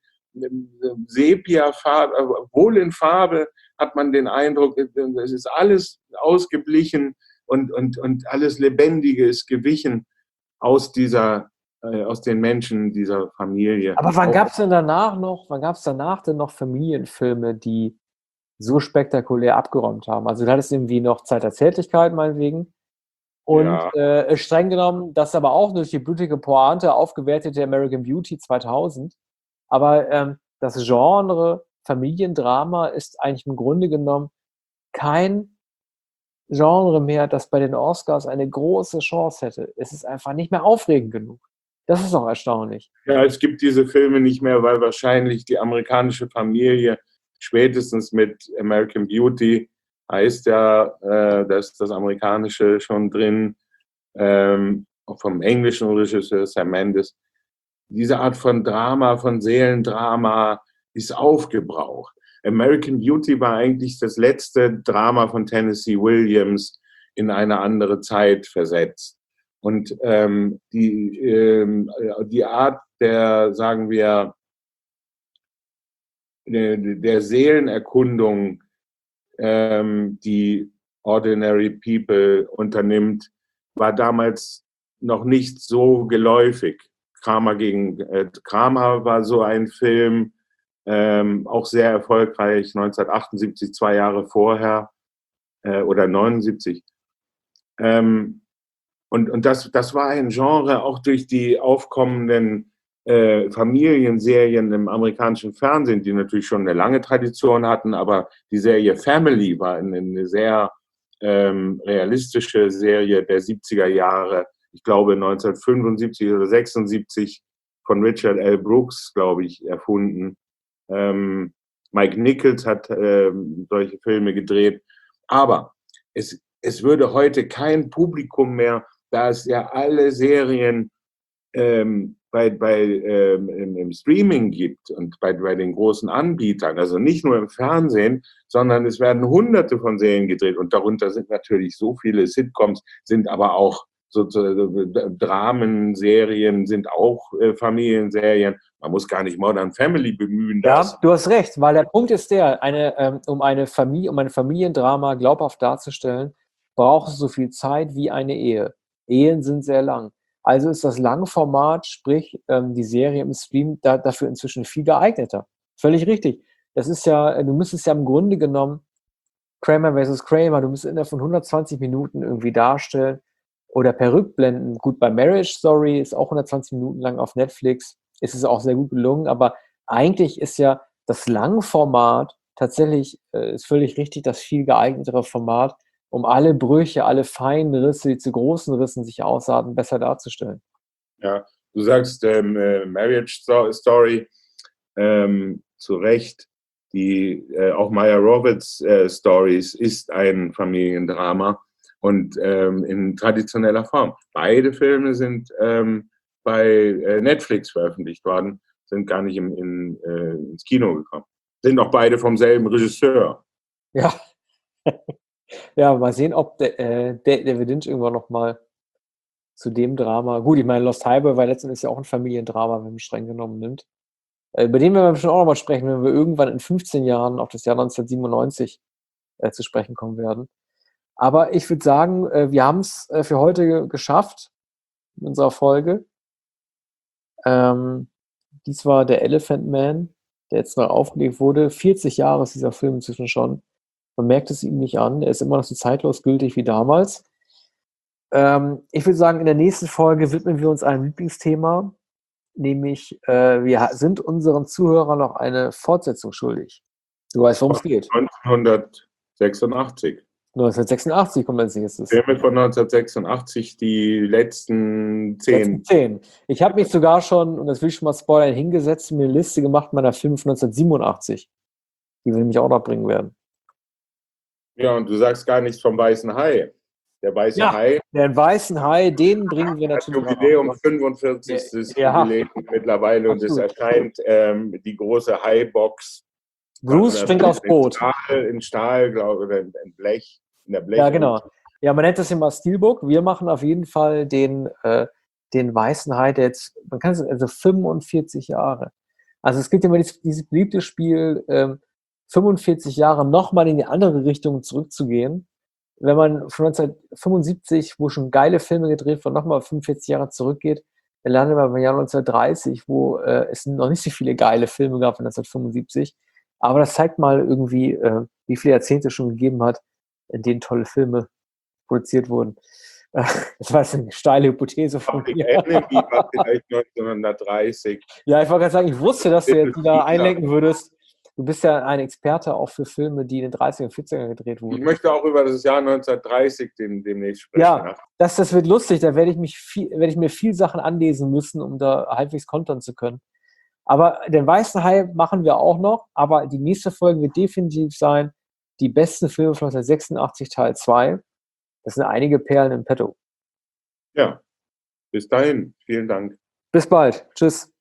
Sepia-Farbe, obwohl in Farbe hat man den Eindruck, es ist alles ausgeblichen und, und, und alles Lebendige ist gewichen aus dieser, äh, aus den Menschen dieser Familie. Aber wann gab es denn danach noch, wann gab es danach denn noch Familienfilme, die so spektakulär abgeräumt haben? Also du hattest irgendwie noch Zeit der Zärtlichkeit, meinetwegen. Und ja. äh, streng genommen, das aber auch durch die blutige Pointe aufgewertete American Beauty zweitausend. Aber ähm, das Genre Familiendrama ist eigentlich im Grunde genommen kein Genre mehr, das bei den Oscars eine große Chance hätte. Es ist einfach nicht mehr aufregend genug. Das ist auch erstaunlich. Ja, es gibt diese Filme nicht mehr, weil wahrscheinlich die amerikanische Familie spätestens mit American Beauty heißt ja, äh, da ist das Amerikanische schon drin, ähm, auch vom englischen Regisseur Sam Mendes. Diese Art von Drama, von Seelendrama ist aufgebraucht. American Beauty war eigentlich das letzte Drama von Tennessee Williams in eine andere Zeit versetzt. Und ähm, die, ähm, die Art der, sagen wir, der Seelenerkundung, ähm, die Ordinary People unternimmt, war damals noch nicht so geläufig. Kramer gegen äh, Kramer war so ein Film, ähm, auch sehr erfolgreich, neunzehnhundertachtundsiebzig, zwei Jahre vorher äh, oder neunundsiebzig. Ähm, und und das, das war ein Genre, auch durch die aufkommenden äh, Familienserien im amerikanischen Fernsehen, die natürlich schon eine lange Tradition hatten, aber die Serie Family war eine, eine sehr ähm, realistische Serie der siebziger Jahre. Ich glaube neunzehnhundertfünfundsiebzig oder sechsundsiebzig von Richard L. Brooks, glaube ich, erfunden. Ähm, Mike Nichols hat ähm, solche Filme gedreht. Aber es, es würde heute kein Publikum mehr, da es ja alle Serien ähm, bei, bei, ähm, im, im Streaming gibt und bei, bei den großen Anbietern, also nicht nur im Fernsehen, sondern es werden hunderte von Serien gedreht und darunter sind natürlich so viele Sitcoms, sind aber auch so, so, Dramenserien sind auch äh, Familienserien. Man muss gar nicht Modern Family bemühen. Ja, du hast recht, weil der Punkt ist der, eine, ähm, um, eine Familie, um ein Familiendrama glaubhaft darzustellen, braucht es so viel Zeit wie eine Ehe. Ehen sind sehr lang. Also ist das Langformat, sprich ähm, die Serie im Stream, da, dafür inzwischen viel geeigneter. Völlig richtig. Das ist ja, du müsstest ja im Grunde genommen Kramer versus. Kramer, du müsstest innerhalb von hundertzwanzig Minuten irgendwie darstellen oder per Rückblenden. Gut, bei Marriage Story ist auch hundertzwanzig Minuten lang auf Netflix, ist es auch sehr gut gelungen, aber eigentlich ist ja das Langformat tatsächlich, äh, ist völlig richtig, das viel geeignetere Format, um alle Brüche, alle feinen Risse, die zu großen Rissen sich ausarten, besser darzustellen. Ja, du sagst ähm, äh, Marriage Story, ähm, zu Recht, die äh, auch Maya Roberts äh, Stories ist ein Familiendrama und ähm, in traditioneller Form. Beide Filme sind ähm, bei äh, Netflix veröffentlicht worden, sind gar nicht im, in, äh, ins Kino gekommen. Sind auch beide vom selben Regisseur. Ja. Ja, mal sehen, ob der, äh, der David Lynch irgendwann noch mal zu dem Drama, gut, ich meine, Lost Highway war letztendlich ja auch ein Familiendrama, wenn man streng genommen nimmt. Äh, über den werden wir bestimmt auch noch mal sprechen, wenn wir irgendwann in fünfzehn Jahren auf das Jahr neunzehnhundertsiebenundneunzig äh, zu sprechen kommen werden. Aber ich würde sagen, äh, wir haben es äh, für heute ge- geschafft in unserer Folge. Ähm, dies war der Elephant Man, der jetzt noch aufgelegt wurde. vierzig Jahre ist dieser Film inzwischen schon. Man merkt es ihm nicht an. Er ist immer noch so zeitlos gültig wie damals. Ähm, ich würde sagen, in der nächsten Folge widmen wir uns einem Lieblingsthema, nämlich äh, wir ha- sind unseren Zuhörern noch eine Fortsetzung schuldig. Du weißt, worum es geht. neunzehnhundertsechsundachtzig. neunzehnhundertsechsundachtzig kommt als nächstes. Filme von neunzehnhundertsechsundachtzig, die letzten zehn. Letzten zehn. Ich habe mich sogar schon, und das will ich schon mal spoilern, hingesetzt und mir eine Liste gemacht meiner Filme von neunzehnhundertsiebenundachtzig, die wir nämlich auch noch bringen werden. Ja, und du sagst gar nichts vom Weißen Hai. Der Weiße Ja, Hai. Den Weißen Hai, den bringen wir Das natürlich Jubiläum, auch. fünfundvierzigstes Ja. Jubiläum mittlerweile und es Absolut. erscheint ähm, die große Hai-Box. Bruce Also, springt aufs in Boot. Stahl, in Stahl, glaube ich, oder in in Blech. In der Blech Ja, genau. Ja, man nennt das immer Steelbook. Wir machen auf jeden Fall den, äh, den Weißen Hai, der jetzt, man kann es, also fünfundvierzig Jahre. Also es gibt immer dieses, dieses beliebte Spiel, ähm, fünfundvierzig Jahre nochmal in die andere Richtung zurückzugehen. Wenn man von neunzehnhundertfünfundsiebzig, wo schon geile Filme gedreht wurden, nochmal fünfundvierzig Jahre zurückgeht, dann landet man beim Jahr neunzehnhundertdreißig, wo äh, es noch nicht so viele geile Filme gab von neunzehnhundertfünfundsiebzig. Aber das zeigt mal irgendwie, äh, wie viele Jahrzehnte es schon gegeben hat, in denen tolle Filme produziert wurden. Das war jetzt eine steile Hypothese von Public mir. Enemy war vielleicht neunzehnhundertdreißig. Ja, ich wollte gerade sagen, ich wusste, dass du jetzt wieder einlenken würdest. Du bist ja ein Experte auch für Filme, die in den dreißiger und vierziger gedreht Ich wurden. möchte auch über das Jahr neunzehnhundertdreißig dem, demnächst sprechen. Ja, das, das wird lustig. Da werde ich, mich viel, werde ich mir viel Sachen anlesen müssen, um da halbwegs kontern zu können. Aber den Weißen Hai machen wir auch noch. Aber die nächste Folge wird definitiv sein, die besten Filme von neunzehnhundertsechsundachtzig Teil zwei. Das sind einige Perlen im Petto. Ja, bis dahin. Vielen Dank. Bis bald. Tschüss.